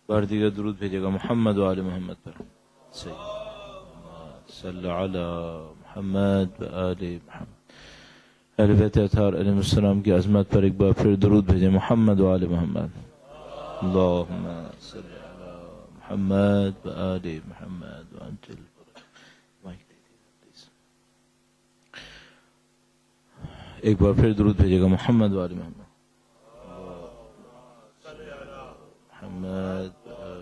بار دیگر درود بھیجے گا محمد و آل محمد پر. صلی علی محمد و آل محمد. اہل بیت اطہار علیہ السلام کی عظمت پر ایک بار پھر درود بھیجے محمد و آل محمد. اللہم صلی علی محمد و آل محمد وانجل. ایک بار پھر درود بھیجے گا محمد و آل محمد. محمد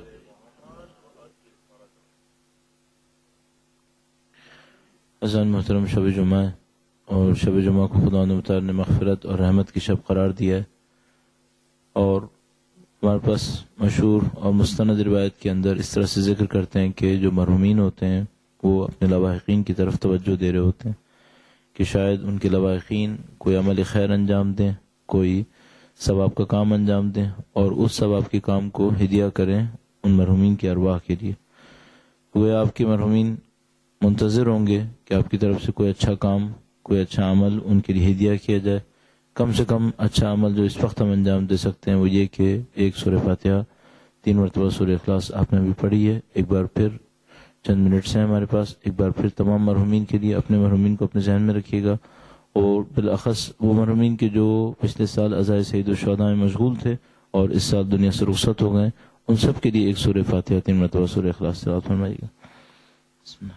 اذان محترم شب جمعہ ہے اور شب جمعہ کو خدا نے مغفرت اور رحمت کی شب قرار دیا ہے، اور ہمارے پاس مشہور اور مستند روایت کے اندر اس طرح سے ذکر کرتے ہیں کہ جو مرحومین ہوتے ہیں وہ اپنے لواحقین کی طرف توجہ دے رہے ہوتے ہیں کہ شاید ان کے لواحقین کوئی عمل خیر انجام دیں، کوئی ثواب کا کام انجام دیں، اور اس ثواب کے کام کو ہدیہ کریں ان مرحومین کی ارواح کے لیے. وہ آپ کے مرحومین منتظر ہوں گے کہ آپ کی طرف سے کوئی اچھا کام، کوئی اچھا عمل ان کے لیے ہدیہ کیا جائے. کم سے کم اچھا عمل جو اس وقت ہم انجام دے سکتے ہیں وہ یہ کہ ایک سورہ فاتحہ 3 مرتبہ سورہ اخلاص آپ نے بھی پڑھی ہے. ایک بار پھر چند منٹ سے ہمارے پاس، ایک بار پھر تمام مرحومین کے لیے اپنے مرحومین کو اپنے ذہن میں رکھیے گا، اور بالاخص وہ مرحومین کے جو پچھلے سال عزائے سید الشہداء میں مشغول تھے اور اس سال دنیا سے رخصت ہو گئے، ان سب کے لیے ایک سورہ فاتحہ 3 مرتبہ سورہ اخلاص تلاوت فرمائیے گا. بسم اللہ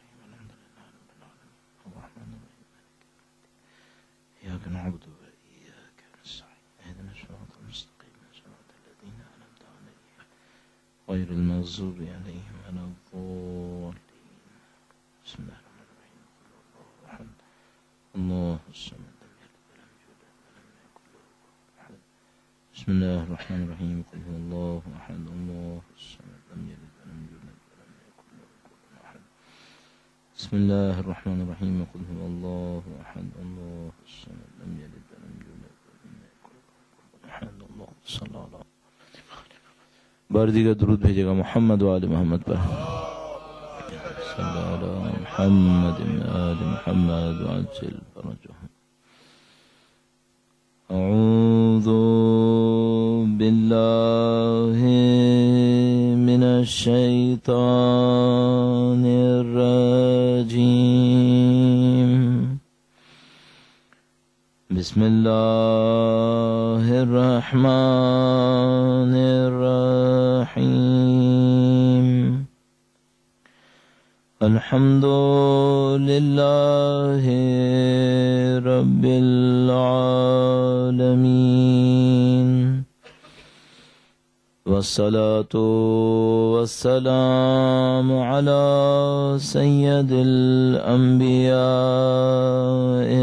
إياك نعبد وإياك نستعين اهدنا الصراط المستقيم صراط الذين أنعمت عليهم غير المغضوب عليهم ولا الضالين. بسم الله الرحمن الرحيم قل هو الله أحد الله الصمد لم يلد ولم يولد ولم يكن له كفوا أحد. بسم الله الرحمن الرحيم قل هو الله أحد الله الصمد لم يلد ولم يولد ولم يكن له كفوا أحد. بسم الله الرحمن الرحيم قل هو الله أحد الله الصمد لم يلد ولم يولد ولم يكن له كفوا أحد. الله صلی اللہ علیہ. بار دیگر درود بھیجے گا محمد و آل محمد پر. صلی علی محمد و آل محمد وعجل فرجهم. اعوذ باللہ من الشیطان الرجیم. بسم اللہ الرحمن الرحیم. الحمد للہ رب العالمین والصلاة والسلام على سید الانبیاء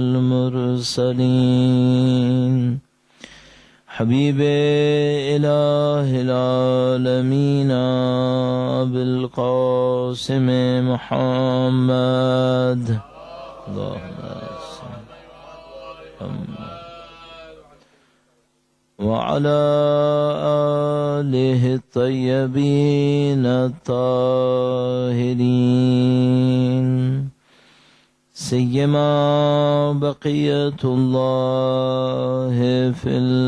والمرسلین حبیب الہ العالمین ابی القاسم محمد اللہم وعلى آلہ الطیبین الطاہرین سیما بقیت اللہ فی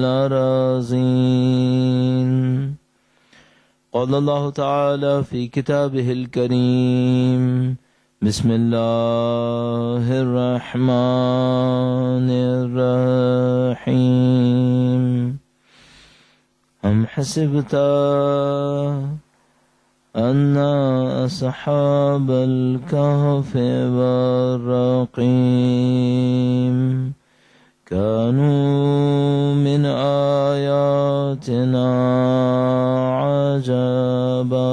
الارضین. قال اللہ تعالی فی کتابہ الکریم بسم اللہ الرحمن الرحیم. ام حسبت ان اصحاب الكهف والرقیم كانوا من آیاتنا عجبا.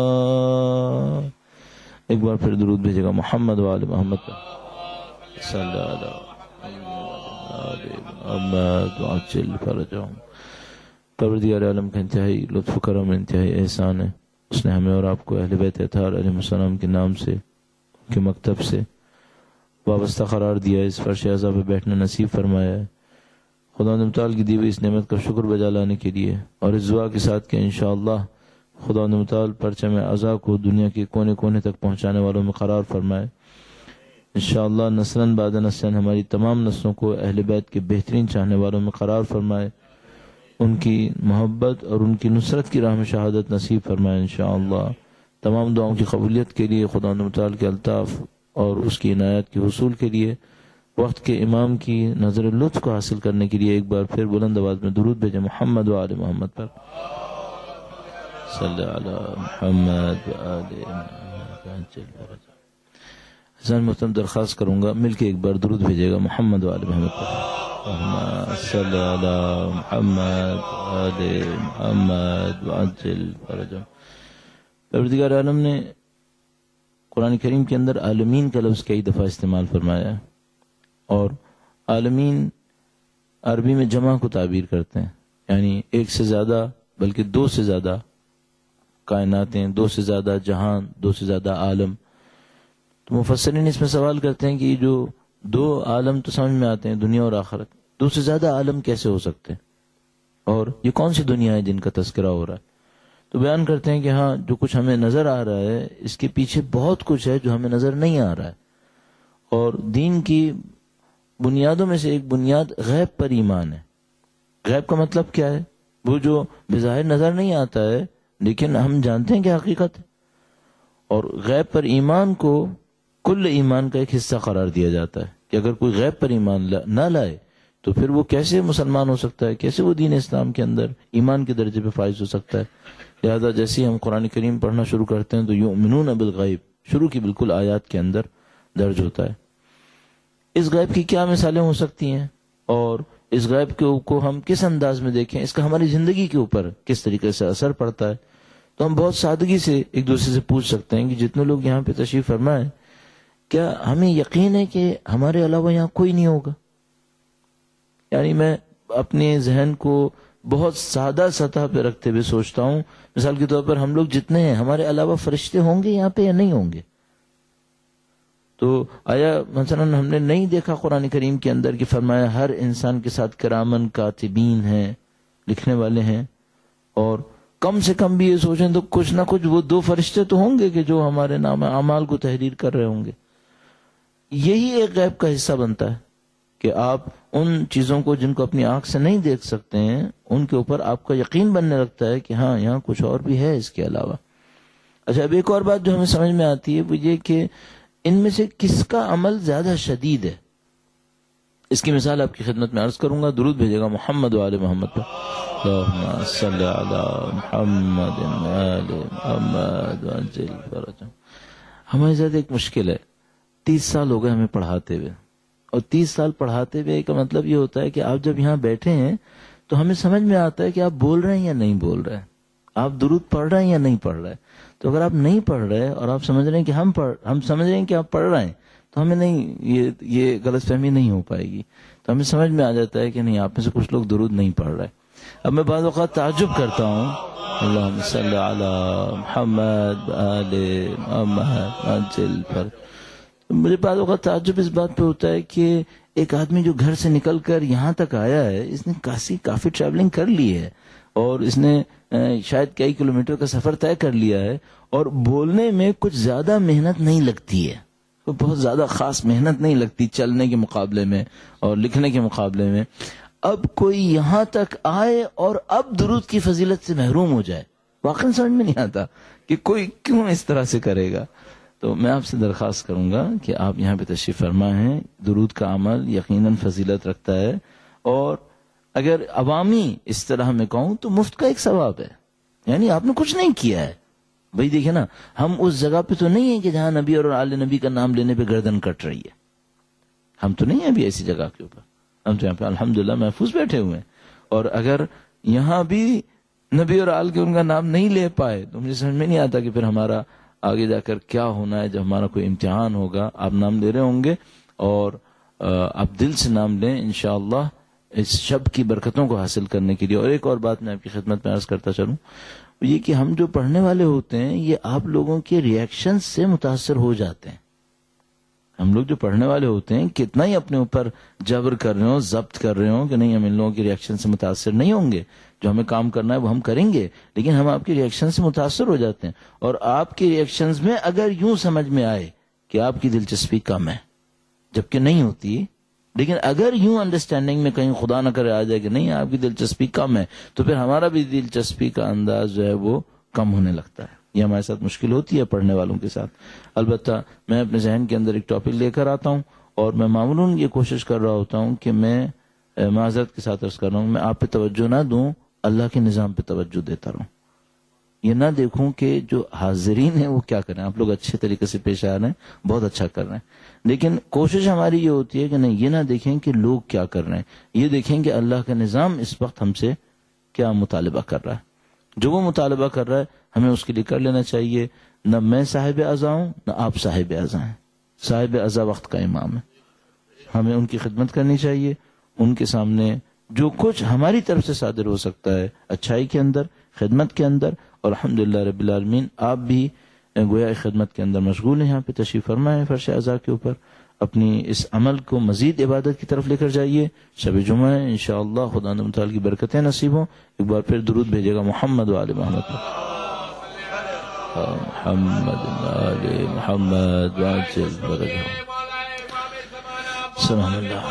ایک بار پھر درود بھیجے گا محمد و آل محمد پر. صلی اللہ علیہ محمد وعجل فرجهم. پروردگار عالم کا انتہائی لطف و کرم، انتہائی احسان ہے، اس نے ہمیں اور آپ کو اہل بیت اطہار علیہ السلام کے نام سے، ان کے مکتب سے وابستہ قرار دیا ہے، اس فرش اعظم پہ بیٹھنا نصیب فرمایا ہے. خدا متعال کی دی ہوئی اس نعمت کا شکر بجا لانے کے لیے اور اس دعا کے ساتھ کہ انشاءاللہ خدا متعال پرچم اعضا کو دنیا کے کونے کونے تک پہنچانے والوں میں قرار فرمائے. انشاءاللہ نسلاً بعد نسلاً ہماری تمام نسلوں کو اہل بیت کے بہترین چاہنے والوں میں قرار فرمائے. ان کی محبت اور ان کی نصرت کی راہ میں شہادت نصیب فرمائے انشاءاللہ۔ تمام دعاؤں کی قبولیت کے لیے، خدا متعال کے الطاف اور اس کی عنایت کے حصول کے لیے، وقت کے امام کی نظر لطف کو حاصل کرنے کے لیے ایک بار پھر بلند آواز میں درود بھیجیں محمد و آل محمد پر۔ صلی علی محمد و آل محمد۔ حسین محترم درخواست کروں گا مل کے ایک بار درود بھیجے گا محمد و آل محمد پر۔ صلی علی محمد و آل محمد وعجل فرجهم۔ پروردگار عالم نے قرآن کریم کے اندر عالمین کا لفظ کئی دفعہ استعمال فرمایا ہے، اور عالمین عربی میں جمع کو تعبیر کرتے ہیں، یعنی ایک سے زیادہ بلکہ دو سے زیادہ کائناتیں، دو سے زیادہ جہان، دو سے زیادہ عالم۔ تو مفسرین اس میں سوال کرتے ہیں کہ یہ جو دو عالم تو سمجھ میں آتے ہیں، دنیا اور آخرت، دو سے زیادہ عالم کیسے ہو سکتے ہیں، اور یہ کون سی دنیا ہے جن کا تذکرہ ہو رہا ہے؟ تو بیان کرتے ہیں کہ ہاں، جو کچھ ہمیں نظر آ رہا ہے اس کے پیچھے بہت کچھ ہے جو ہمیں نظر نہیں آ رہا ہے، اور دین کی بنیادوں میں سے ایک بنیاد غیب پر ایمان ہے۔ غیب کا مطلب کیا ہے؟ وہ جو بظاہر نظر نہیں آتا ہے لیکن ہم جانتے ہیں کہ حقیقت ہے، اور غیب پر ایمان کو کل ایمان کا ایک حصہ قرار دیا جاتا ہے کہ اگر کوئی غیب پر ایمان نہ لائے تو پھر وہ کیسے مسلمان ہو سکتا ہے، کیسے وہ دین اسلام کے اندر ایمان کے درجے پہ فائز ہو سکتا ہے۔ لہذا جیسے ہی ہم قرآن کریم پڑھنا شروع کرتے ہیں تو یؤمنون بالغیب شروع کی بالکل آیات کے اندر درج ہوتا ہے۔ اس غیب کی کیا مثالیں ہو سکتی ہیں، اور اس غیب کو ہم کس انداز میں دیکھیں، اس کا ہماری زندگی کے اوپر کس طریقے سے اثر پڑتا ہے، تو ہم بہت سادگی سے ایک دوسرے سے پوچھ سکتے ہیں کہ جتنے لوگ یہاں پہ تشریف فرما ہیں، کیا ہمیں یقین ہے کہ ہمارے علاوہ یہاں کوئی نہیں ہوگا؟ یعنی میں اپنے ذہن کو بہت سادہ سطح پہ رکھتے ہوئے سوچتا ہوں، مثال کے طور پر ہم لوگ جتنے ہیں، ہمارے علاوہ فرشتے ہوں گے یہاں پہ یا نہیں ہوں گے؟ تو آیا مثلا ہم نے نہیں دیکھا قرآن کریم کے اندر کہ فرمایا ہر انسان کے ساتھ کرامن کاتبین ہیں، لکھنے والے ہیں، اور کم سے کم بھی یہ سوچیں تو کچھ نہ کچھ وہ دو فرشتے تو ہوں گے کہ جو ہمارے نام اعمال کو تحریر کر رہے ہوں گے۔ یہی ایک غیب کا حصہ بنتا ہے کہ آپ ان چیزوں کو جن کو اپنی آنکھ سے نہیں دیکھ سکتے ہیں ان کے اوپر آپ کا یقین بننے لگتا ہے کہ ہاں یہاں کچھ اور بھی ہے اس کے علاوہ۔ اچھا، اب ایک اور بات جو ہمیں سمجھ میں آتی ہے وہ یہ کہ ان میں سے کس کا عمل زیادہ شدید ہے۔ اس کی مثال آپ کی خدمت میں عرض کروں گا، درود بھیجے گا محمد و آل محمد پر۔ اللہم صلی علی محمد و آل محمد وعجل فرجهم۔ ہمارے ساتھ ایک مشکل ہے، 30 سال ہو گئے ہمیں پڑھاتے ہوئے، اور 30 سال پڑھاتے ہوئے کا مطلب یہ ہوتا ہے کہ آپ جب یہاں بیٹھے ہیں تو ہمیں سمجھ میں آتا ہے کہ آپ بول رہے ہیں یا نہیں بول رہے ہیں، آپ درود پڑھ رہے ہیں یا نہیں پڑھ رہے۔ تو اگر آپ نہیں پڑھ رہے اور آپ سمجھ رہے ہیں کہ ہم سمجھ رہے ہیں کہ آپ پڑھ رہے ہیں، تو ہمیں نہیں، یہ غلط فہمی نہیں ہو پائے گی، تو ہمیں سمجھ میں آ جاتا ہے کہ نہیں، آپ میں سے کچھ لوگ درود نہیں پڑھ رہے۔ اب میں بعض اوقات تعجب کرتا ہوں، اللہم صلی علی محمد آل محمد وعجل فرجهم، مجھے بعض اوقات تعجب اس بات پہ ہوتا ہے کہ ایک آدمی جو گھر سے نکل کر یہاں تک آیا ہے، اس نے کافی ٹریولنگ کر لی ہے، اور اس نے شاید کئی کلومیٹر کا سفر طے کر لیا ہے، اور بولنے میں کچھ زیادہ محنت نہیں لگتی ہے، تو بہت زیادہ خاص محنت نہیں لگتی چلنے کے مقابلے میں اور لکھنے کے مقابلے میں۔ اب کوئی یہاں تک آئے اور اب درود کی فضیلت سے محروم ہو جائے، واقعی سمجھ میں نہیں آتا کہ کوئی کیوں اس طرح سے کرے گا۔ تو میں آپ سے درخواست کروں گا کہ آپ یہاں پہ تشریف فرما ہیں، درود کا عمل یقیناً فضیلت رکھتا ہے، اور اگر عوامی اصطلاح میں کہوں تو مفت کا ایک ثواب ہے، یعنی آپ نے کچھ نہیں کیا ہے۔ بھائی دیکھیں نا، ہم اس جگہ پہ تو نہیں ہیں کہ جہاں نبی اور آل نبی کا نام لینے پہ گردن کٹ رہی ہے، ہم تو نہیں ہیں ابھی ایسی جگہ کے اوپر، ہم تو یہاں پہ الحمدللہ محفوظ بیٹھے ہوئے ہیں، اور اگر یہاں بھی نبی اور آل کے ان کا نام نہیں لے پائے تو مجھے سمجھ میں نہیں آتا کہ پھر ہمارا آگے جا کر کیا ہونا ہے۔ جب ہمارا کوئی امتحان ہوگا، آپ نام لے رہے ہوں گے اور آپ دل سے نام لیں انشاءاللہ اس شب کی برکتوں کو حاصل کرنے کے لیے۔ اور ایک اور بات میں آپ کی خدمت میں عرض کرتا چلوں، یہ کہ ہم جو پڑھنے والے ہوتے ہیں یہ آپ لوگوں کے ریئیکشن سے متاثر ہو جاتے ہیں۔ ہم لوگ جو پڑھنے والے ہوتے ہیں کتنا ہی اپنے اوپر جبر کر رہے ہوں، ضبط کر رہے ہوں کہ نہیں ہم ان لوگوں کے ریئیکشن سے متاثر نہیں ہوں گے، جو ہمیں کام کرنا ہے وہ ہم کریں گے، لیکن ہم آپ کے ریئیکشن سے متاثر ہو جاتے ہیں۔ اور آپ کے ریئیکشنز میں اگر یوں سمجھ میں آئے کہ آپ کی دلچسپی کم ہے جبکہ نہیں ہوتی، لیکن اگر یوں انڈرسٹینڈنگ میں کہیں خدا نہ کرے آ جائے کہ نہیں آپ کی دلچسپی کم ہے، تو پھر ہمارا بھی دلچسپی کا انداز جو ہے وہ کم ہونے لگتا ہے. یہ ہمارے ساتھ مشکل ہوتی ہے پڑھنے والوں کے ساتھ. البتہ میں اپنے ذہن کے اندر ایک ٹاپک لے کر آتا ہوں اور میں معمولاً یہ کوشش کر رہا ہوتا ہوں کہ میں معذرت کے ساتھ عرض کر رہا ہوں، میں آپ پہ توجہ نہ دوں، اللہ کے نظام پہ توجہ دیتا رہوں. یہ نہ دیکھوں کہ جو حاضرین ہیں وہ کیا کر رہے ہیں. آپ لوگ اچھے طریقے سے پیش آ رہے ہیں، بہت اچھا کر رہے ہیں، لیکن کوشش ہماری یہ ہوتی ہے کہ نہیں، یہ نہ دیکھیں کہ لوگ کیا کر رہے ہیں، یہ دیکھیں کہ اللہ کا نظام اس وقت ہم سے کیا مطالبہ کر رہا ہے. جو وہ مطالبہ کر رہا ہے ہمیں اس کے لیے کر لینا چاہیے. نہ میں صاحب اعضا ہوں نہ آپ صاحب اعضا ہیں. صاحب اعضا وقت کا امام ہے، ہمیں ان کی خدمت کرنی چاہیے. ان کے سامنے جو کچھ ہماری طرف سے صادر ہو سکتا ہے اچھائی کے اندر، خدمت کے اندر، اور الحمدللہ رب العالمین آپ بھی گویا خدمت کے اندر مشغول ہیں. یہاں پہ تشریف فرما ہے فرش اعضا کے اوپر. اپنی اس عمل کو مزید عبادت کی طرف لے کر جائیے. شب جمعہ ہے، انشاءاللہ خدا متعال کی برکتیں نصیب ہوں. ایک بار پھر درود بھیجے گا محمد و آل محمد محمد آل محمد وعجل برکاتہ. سلام اللہ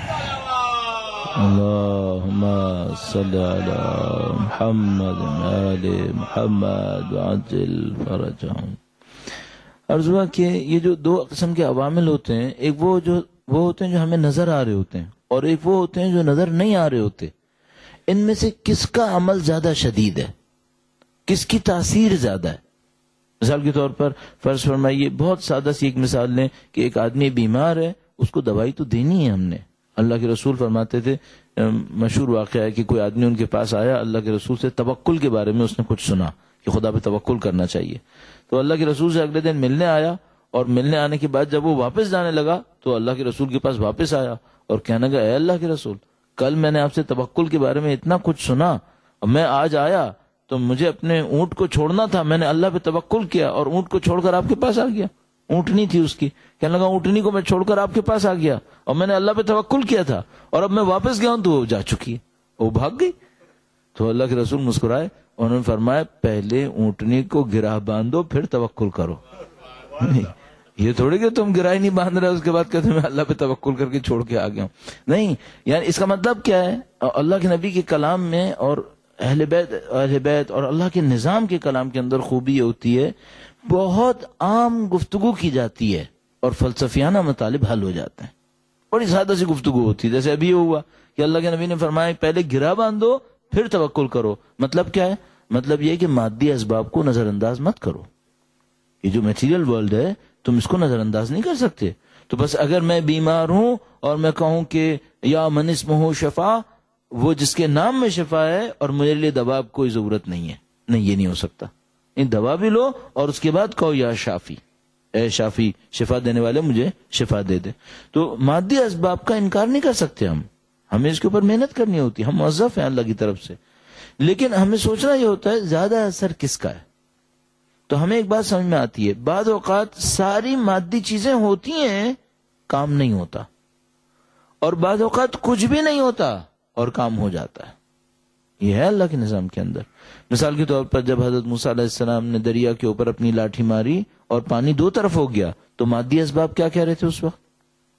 اللہم صلی علی محمد آل محمد وعجل فرجہم. عرض ہوا کہ یہ جو دو قسم کے عوامل ہوتے ہیں، ایک وہ ہوتے ہیں جو ہمیں نظر آ رہے ہوتے ہیں، اور ایک وہ ہوتے ہیں جو نظر نہیں آ رہے ہوتے. ان میں سے کس کا عمل زیادہ شدید ہے، کس کی تاثیر زیادہ ہے؟ مثال کے طور پر فرض فرمائیے، بہت سادہ سی ایک مثال لیں کہ ایک آدمی بیمار ہے، اس کو دوائی تو دینی ہے ہم نے. اللہ کے رسول فرماتے تھے، مشہور واقعہ ہے کہ کوئی آدمی ان کے پاس آیا، اللہ کے رسول سے توکل کے بارے میں اس نے کچھ سنا کہ خدا پہ توکل کرنا چاہیے. تو اللہ کے رسول سے اگلے دن ملنے آیا، اور ملنے آنے کے بعد جب وہ واپس جانے لگا تو اللہ کے رسول کے پاس واپس آیا اور کہنے لگا، اے اللہ کے رسول، کل میں نے آپ سے توکل کے بارے میں اتنا کچھ سنا، اور میں آج آیا تو مجھے اپنے اونٹ کو چھوڑنا تھا، میں نے اللہ پہ توکل کیا اور اونٹ کو چھوڑ کر آپ کے پاس آ گیا. اونٹنی تھی اس کی، کہنے لگا اونٹنی کو میں چھوڑ کر آپ کے پاس آ گیا اور میں نے اللہ پہ توکل کیا تھا، اور اب میں واپس گیا ہوں تو وہ جا چکی ہے، وہ بھاگ گئی. تو اللہ کے رسول مسکرائے، انہوں نے فرمایا، پہلے اونٹنی کو گرہ باندھو پھر توکل کرو. یہ تھوڑی کہ تم گرہ نہیں باندھ رہے اس کے بعد کہتے میں اللہ پہ توکل کر کے چھوڑ کے آ گیا ہوں. نہیں، یعنی اس کا مطلب کیا ہے؟ اللہ کے نبی کے کلام میں اور اہل بیت اور اللہ کے نظام کے کلام کے اندر خوبی یہ ہوتی ہے، بہت عام گفتگو کی جاتی ہے اور فلسفیانہ مطالب حل ہو جاتے ہیں. بڑی سادہ سی گفتگو ہوتی ہے، جیسے ابھی ہوا کہ اللہ کے نبی نے فرمایا پہلے گرہ باندھو پھر توکل کرو. مطلب کیا ہے؟ مطلب یہ کہ مادی اسباب کو نظر انداز مت کرو. یہ جو میٹیریل ورلڈ ہے تم اس کو نظر انداز نہیں کر سکتے. تو بس اگر میں بیمار ہوں اور میں کہوں کہ یا من اسمہ شفا، وہ جس کے نام میں شفا ہے، اور میرے لیے دوا کوئی ضرورت نہیں ہے، نہیں، یہ نہیں ہو سکتا. دوا بھی لو اور اس کے بعد کہو یا شافی، اے شافی، شفا دینے والے مجھے شفا دے دے. تو مادی اسباب کا انکار نہیں کر سکتے ہمیں اس کے اوپر محنت کرنی ہوتی ہے، ہم موظف ہیں اللہ کی طرف سے. لیکن ہمیں سوچنا یہ ہوتا ہے زیادہ اثر کس کا ہے. تو ہمیں ایک بات سمجھ میں آتی ہے، بعض اوقات ساری مادی چیزیں ہوتی ہیں، کام نہیں ہوتا، اور بعض اوقات کچھ بھی نہیں ہوتا اور کام ہو جاتا ہے. یہ ہے اللہ کے نظام کے اندر. مثال کے طور پر جب حضرت موسیٰ علیہ السلام نے دریا کے اوپر اپنی لاٹھی ماری اور پانی دو طرف ہو گیا، تو مادی اسباب کیا کہہ رہے تھے اس وقت؟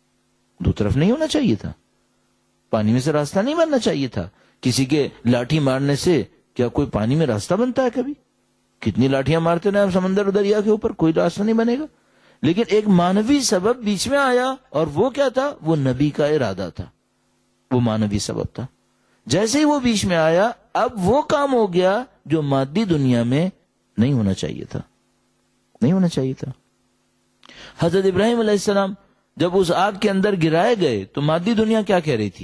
دو طرف نہیں ہونا چاہیے تھا، پانی میں سے راستہ نہیں بننا چاہیے تھا. کسی کے لاٹھی مارنے سے کیا کوئی پانی میں راستہ بنتا ہے؟ کبھی کتنی لاٹھیاں مارتے نا سمندر اور دریا کے اوپر، کوئی راستہ نہیں بنے گا. لیکن ایک مانوی سبب بیچ میں آیا، اور وہ کیا تھا؟ وہ نبی کا ارادہ تھا، وہ مانوی سبب تھا. جیسے ہی وہ بیچ میں آیا، اب وہ کام ہو گیا جو مادی دنیا میں نہیں ہونا چاہیے تھا، نہیں ہونا چاہیے تھا. حضرت ابراہیم علیہ السلام جب اس آگ کے اندر گرائے گئے تو مادی دنیا کیا کہہ رہی تھی؟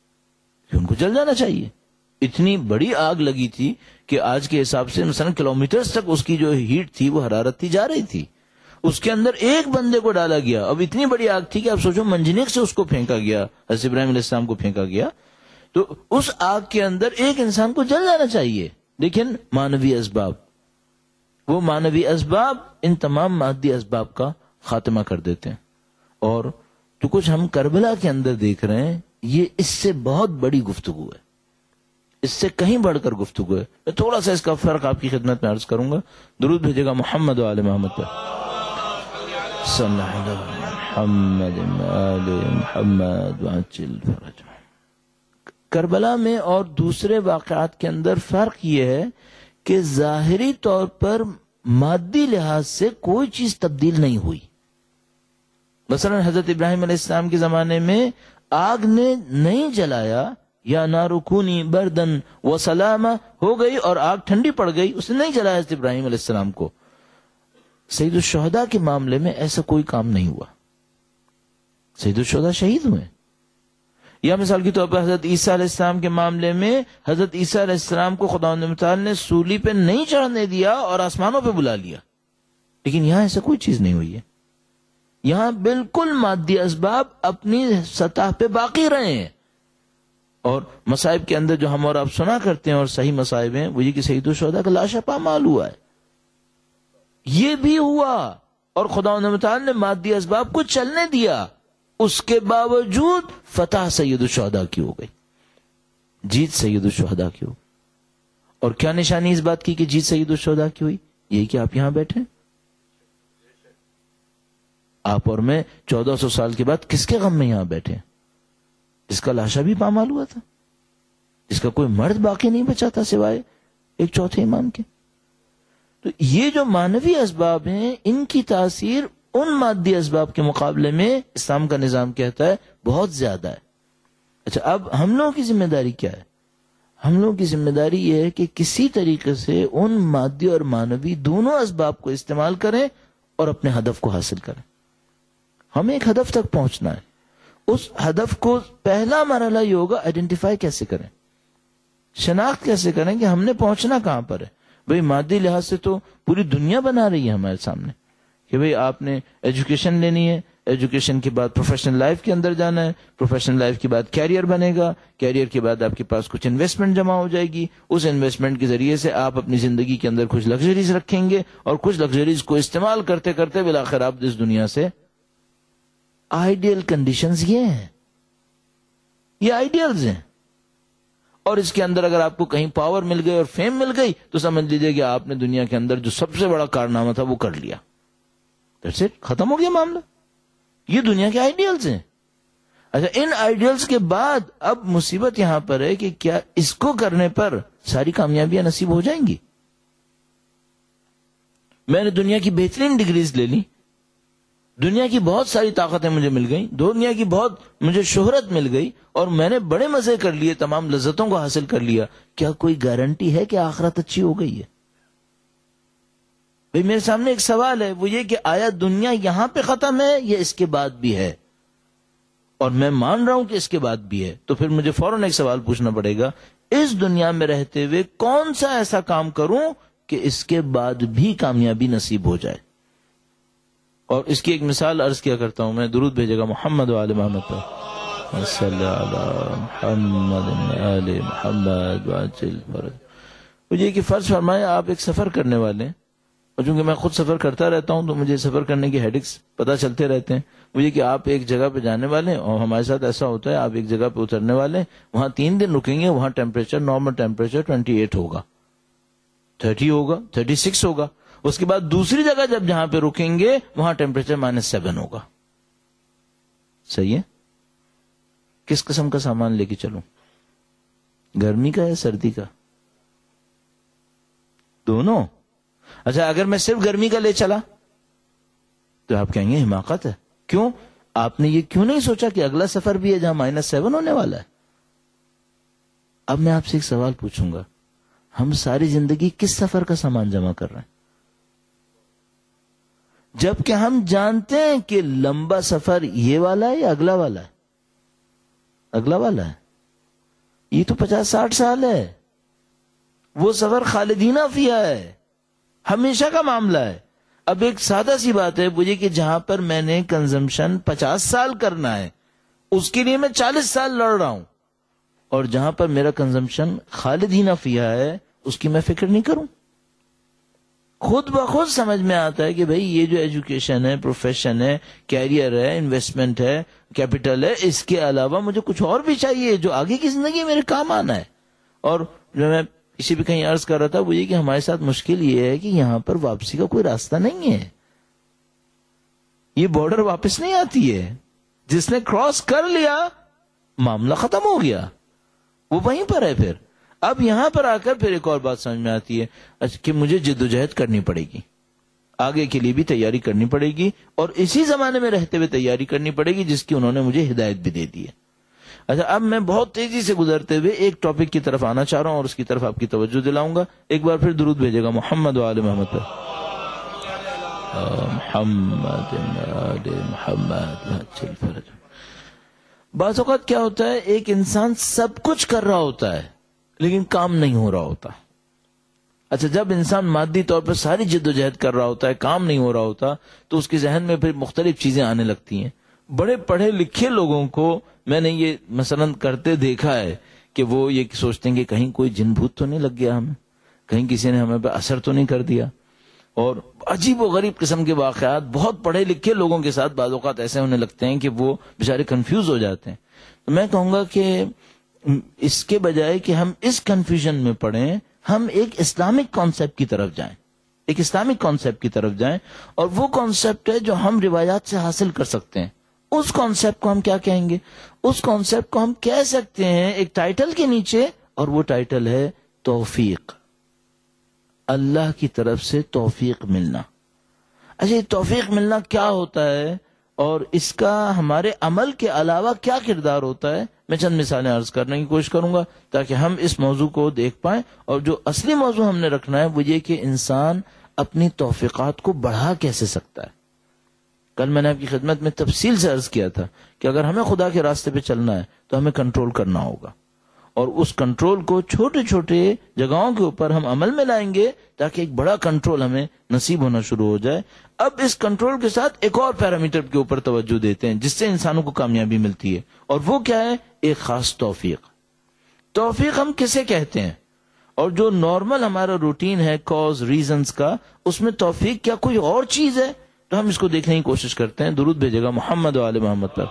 کہ ان کو جل جانا چاہیے. اتنی بڑی آگ لگی تھی کہ آج کے حساب سے مثلا کلومیٹرز تک اس کی جو ہیٹ تھی، وہ حرارت تھی، جا رہی تھی. اس کے اندر ایک بندے کو ڈالا گیا، اب اتنی بڑی آگ تھی کہ آپ سوچو منجنیق سے اس کو پھینکا گیا، حضرت ابراہیم علیہ السلام کو پھینکا گیا. تو اس آگ کے اندر ایک انسان کو جل جانا چاہیے. لیکن مانوی اسباب، وہ مانوی اسباب ان تمام مادی اسباب کا خاتمہ کر دیتے ہیں. اور جو کچھ ہم کربلا کے اندر دیکھ رہے ہیں، یہ اس سے بہت بڑی گفتگو ہے، اس سے کہیں بڑھ کر گفتگو ہے. میں تھوڑا سا اس کا فرق آپ کی خدمت میں عرض کروں گا. درود بھیجے گا محمد و آل محمد پر صلی اللہ علیہ وسلم. محمد آل محمد وعجل فرجهم۔ کربلا میں اور دوسرے واقعات کے اندر فرق یہ ہے کہ ظاہری طور پر مادی لحاظ سے کوئی چیز تبدیل نہیں ہوئی۔ مثلا حضرت ابراہیم علیہ السلام کے زمانے میں آگ نے نہیں جلایا، یا نار کونی بردن و سلامہ ہو گئی اور آگ ٹھنڈی پڑ گئی، اس نے نہیں جلایا حضرت ابراہیم علیہ السلام کو۔ سید الشہداء کے معاملے میں ایسا کوئی کام نہیں ہوا، سید الشہداء شہید ہوئے۔ یا مثال کے طور پر حضرت عیسیٰ علیہ السلام کے معاملے میں حضرت عیسیٰ علیہ السلام کو خداوند متعال نے سولی پہ نہیں چڑھنے دیا اور آسمانوں پہ بلا لیا، لیکن یہاں ایسا کوئی چیز نہیں ہوئی ہے۔ یہاں بالکل مادی اسباب اپنی سطح پہ باقی رہے ہیں، اور مصائب کے اندر جو ہم اور آپ سنا کرتے ہیں اور صحیح مصائب ہیں وہ یہ کہ سید الشہداء کا لاشا پامال ہوا ہے، یہ بھی ہوا، اور خداوند متعال نے مادی اسباب کو چلنے دیا، اس کے باوجود فتح سید الشہداء کی ہو گئی، جیت سید الشہداء کی ہو گئی۔ اور کیا نشانی اس بات کی کہ جیت سید الشہداء کی ہوئی؟ یہی کہ آپ یہاں بیٹھے، آپ اور میں 1400 سال کے بعد کس کے غم میں یہاں بیٹھے ہیں؟ جس کا لاشا بھی پامال ہوا تھا، جس کا کوئی مرد باقی نہیں بچا تھا سوائے ایک چوتھے امام کے۔ تو یہ جو مانوی اسباب ہیں، ان کی تاثیر ان مادی اسباب کے مقابلے میں اسلام کا نظام کہتا ہے بہت زیادہ ہے۔ اچھا، اب ہم لوگوں کی ذمہ داری کیا ہے؟ ہم لوگوں کی ذمہ داری یہ ہے کہ کسی طریقے سے ان مادی اور مانوی دونوں اسباب کو استعمال کریں اور اپنے ہدف کو حاصل کریں۔ ہمیں ایک ہدف تک پہنچنا ہے، اس ہدف کو پہلا مرحلہ یہ ہوگا آئیڈینٹیفائی کیسے کریں، شناخت کیسے کریں کہ ہم نے پہنچنا کہاں پر ہے۔ بھئی مادی لحاظ سے تو پوری دنیا بنا رہی ہے ہمارے سامنے کہ بھئی آپ نے ایجوکیشن لینی ہے، ایجوکیشن کے بعد پروفیشنل لائف کے اندر جانا ہے، پروفیشنل لائف کے بعد کیریئر بنے گا، کیریئر کے بعد آپ کے پاس کچھ انویسٹمنٹ جمع ہو جائے گی، اس انویسٹمنٹ کے ذریعے سے آپ اپنی زندگی کے اندر کچھ لگژریز رکھیں گے، اور کچھ لگژریز کو استعمال کرتے کرتے بالآخر آپ اس دنیا سے۔ آئیڈیل کنڈیشنز یہ ہیں، یہ آئیڈیلز ہیں، اور اس کے اندر اگر آپ کو کہیں پاور مل گئی اور فیم مل گئی تو سمجھ لیجئے کہ آپ نے دنیا کے اندر جو سب سے بڑا کارنامہ تھا وہ کر لیا، دیٹس اٹ، ختم ہو گیا معاملہ۔ یہ دنیا کے آئیڈیلز ہیں۔ اچھا، ان آئیڈیلز کے بعد اب مصیبت یہاں پر ہے کہ کیا اس کو کرنے پر ساری کامیابیاں نصیب ہو جائیں گی؟ میں نے دنیا کی بہترین ڈگریز لے لی، دنیا کی بہت ساری طاقتیں مجھے مل گئیں، دنیا کی بہت مجھے شہرت مل گئی، اور میں نے بڑے مزے کر لیے، تمام لذتوں کو حاصل کر لیا، کیا کوئی گارنٹی ہے کہ آخرت اچھی ہو گئی ہے؟ بھئی میرے سامنے ایک سوال ہے، وہ یہ کہ آیا دنیا یہاں پہ ختم ہے یا اس کے بعد بھی ہے؟ اور میں مان رہا ہوں کہ اس کے بعد بھی ہے، تو پھر مجھے فوراً ایک سوال پوچھنا پڑے گا، اس دنیا میں رہتے ہوئے کون سا ایسا کام کروں کہ اس کے بعد بھی کامیابی نصیب ہو جائے؟ اور اس کی ایک مثال عرض کیا کرتا ہوں میں، درود بھیجے گا محمد و آل محمد پر، صلی علی محمد آل محمد وعجل فرج۔ مجھے کہ فرض فرمائے آپ ایک سفر کرنے والے ہیں، اور چونکہ میں خود سفر کرتا رہتا ہوں تو مجھے سفر کرنے کی ہیڈکس پتہ چلتے رہتے ہیں۔ مجھے کہ آپ ایک جگہ پہ جانے والے ہیں، اور ہمارے ساتھ ایسا ہوتا ہے، آپ ایک جگہ پہ اترنے والے ہیں، وہاں 3 دن رکیں گے، وہاں ٹیمپریچر نارمل ٹیمپریچر 28 ہوگا، 30 ہوگا، 36 ہوگا۔ اس کے بعد دوسری جگہ جہاں پہ رکیں گے وہاں ٹیمپریچر -7 ہوگا۔ صحیح ہے؟ کس قسم کا سامان لے کے چلوں، گرمی کا یا سردی کا؟ دونوں؟ اچھا، اگر میں صرف گرمی کا لے چلا تو آپ کہیں گے حماقت ہے۔ کیوں؟ آپ نے یہ کیوں نہیں سوچا کہ اگلا سفر بھی ہے جہاں -7 ہونے والا ہے؟ اب میں آپ سے ایک سوال پوچھوں گا، ہم ساری زندگی کس سفر کا سامان جمع کر رہے ہیں؟ جبکہ ہم جانتے ہیں کہ لمبا سفر یہ والا ہے یا اگلا والا ہے؟ اگلا والا ہے۔ یہ تو 50-60 سال ہے، وہ سفر خالدینہ فیہا ہے، ہمیشہ کا معاملہ ہے۔ اب ایک سادہ سی بات ہے، مجھے کہ جہاں پر میں نے کنزمپشن 50 سال کرنا ہے اس کے لیے میں 40 سال لڑ رہا ہوں، اور جہاں پر میرا کنزمپشن خالدینہ فیہا ہے اس کی میں فکر نہیں کروں۔ خود بخود سمجھ میں آتا ہے کہ بھئی یہ جو ایجوکیشن ہے، پروفیشن ہے، کیریئر ہے، انویسٹمنٹ ہے، کیپٹل ہے، اس کے علاوہ مجھے کچھ اور بھی چاہیے جو آگے کی زندگی میرے کام آنا ہے۔ اور جو میں اسی بھی کہیں عرض کر رہا تھا وہ یہ کہ ہمارے ساتھ مشکل یہ ہے کہ یہاں پر واپسی کا کوئی راستہ نہیں ہے۔ یہ بارڈر واپس نہیں آتی ہے. جس نے کراس کر لیا معاملہ ختم ہو گیا, وہ وہیں پر ہے. پھر اب یہاں پر آ کر پھر ایک اور بات سمجھ میں آتی ہے کہ مجھے جد و جہد کرنی پڑے گی, آگے کے لیے بھی تیاری کرنی پڑے گی, اور اسی زمانے میں رہتے ہوئے تیاری کرنی پڑے گی جس کی انہوں نے مجھے ہدایت بھی دے دی ہے. اچھا, اب میں بہت تیزی سے گزرتے ہوئے ایک ٹاپک کی طرف آنا چاہ رہا ہوں اور اس کی طرف آپ کی توجہ دلاؤں گا. ایک بار پھر درود بھیجے گا محمد و آل محمد پر. محمد آل محمد. بعض اوقات کیا ہوتا ہے, ایک انسان سب کچھ کر رہا ہوتا ہے لیکن کام نہیں ہو رہا ہوتا. اچھا, جب انسان مادی طور پر ساری جد و جہد کر رہا ہوتا ہے, کام نہیں ہو رہا ہوتا, تو اس کے ذہن میں پھر مختلف چیزیں آنے لگتی ہیں. بڑے پڑھے لکھے لوگوں کو میں نے یہ مثلا کرتے دیکھا ہے کہ وہ یہ سوچتے ہیں کہ کہیں کوئی جن بھوت تو نہیں لگ گیا ہمیں, کہیں کسی نے ہمیں پہ اثر تو نہیں کر دیا, اور عجیب و غریب قسم کے واقعات بہت پڑھے لکھے لوگوں کے ساتھ بعض اوقات ایسے ہونے لگتے ہیں کہ وہ بیچارے کنفیوز ہو جاتے ہیں. تو میں کہوں گا کہ اس کے بجائے کہ ہم اس کنفیوژن میں پڑیں, ہم ایک اسلامک کانسیپٹ کی طرف جائیں, ایک اسلامک کانسیپٹ کی طرف جائیں, اور وہ کانسیپٹ ہے جو ہم روایات سے حاصل کر سکتے ہیں. اس کانسیپٹ کو ہم کیا کہیں گے؟ اس کانسیپٹ کو ہم کہہ سکتے ہیں ایک ٹائٹل کے نیچے, اور وہ ٹائٹل ہے توفیق. اللہ کی طرف سے توفیق ملنا. اچھا, یہ توفیق ملنا کیا ہوتا ہے اور اس کا ہمارے عمل کے علاوہ کیا کردار ہوتا ہے؟ میں چند مثالیں عرض کرنے کی کوشش کروں گا تاکہ ہم اس موضوع کو دیکھ پائیں. اور جو اصلی موضوع ہم نے رکھنا ہے وہ یہ کہ انسان اپنی توفیقات کو بڑھا کیسے سکتا ہے. کل میں نے آپ کی خدمت میں تفصیل سے عرض کیا تھا کہ اگر ہمیں خدا کے راستے پہ چلنا ہے تو ہمیں کنٹرول کرنا ہوگا, اور اس کنٹرول کو چھوٹے چھوٹے جگہوں کے اوپر ہم عمل میں لائیں گے تاکہ ایک بڑا کنٹرول ہمیں نصیب ہونا شروع ہو جائے. اب اس کنٹرول کے ساتھ ایک اور پیرامیٹر کے اوپر توجہ دیتے ہیں جس سے انسانوں کو کامیابی ملتی ہے, اور وہ کیا ہے؟ ایک خاص توفیق. توفیق ہم کسے کہتے ہیں؟ اور جو نارمل ہمارا روٹین ہے کاز ریزنز کا, اس میں توفیق کیا کوئی اور چیز ہے؟ تو ہم اس کو دیکھنے کی کوشش کرتے ہیں. درود بھیجے گا محمد و آل محمد پر.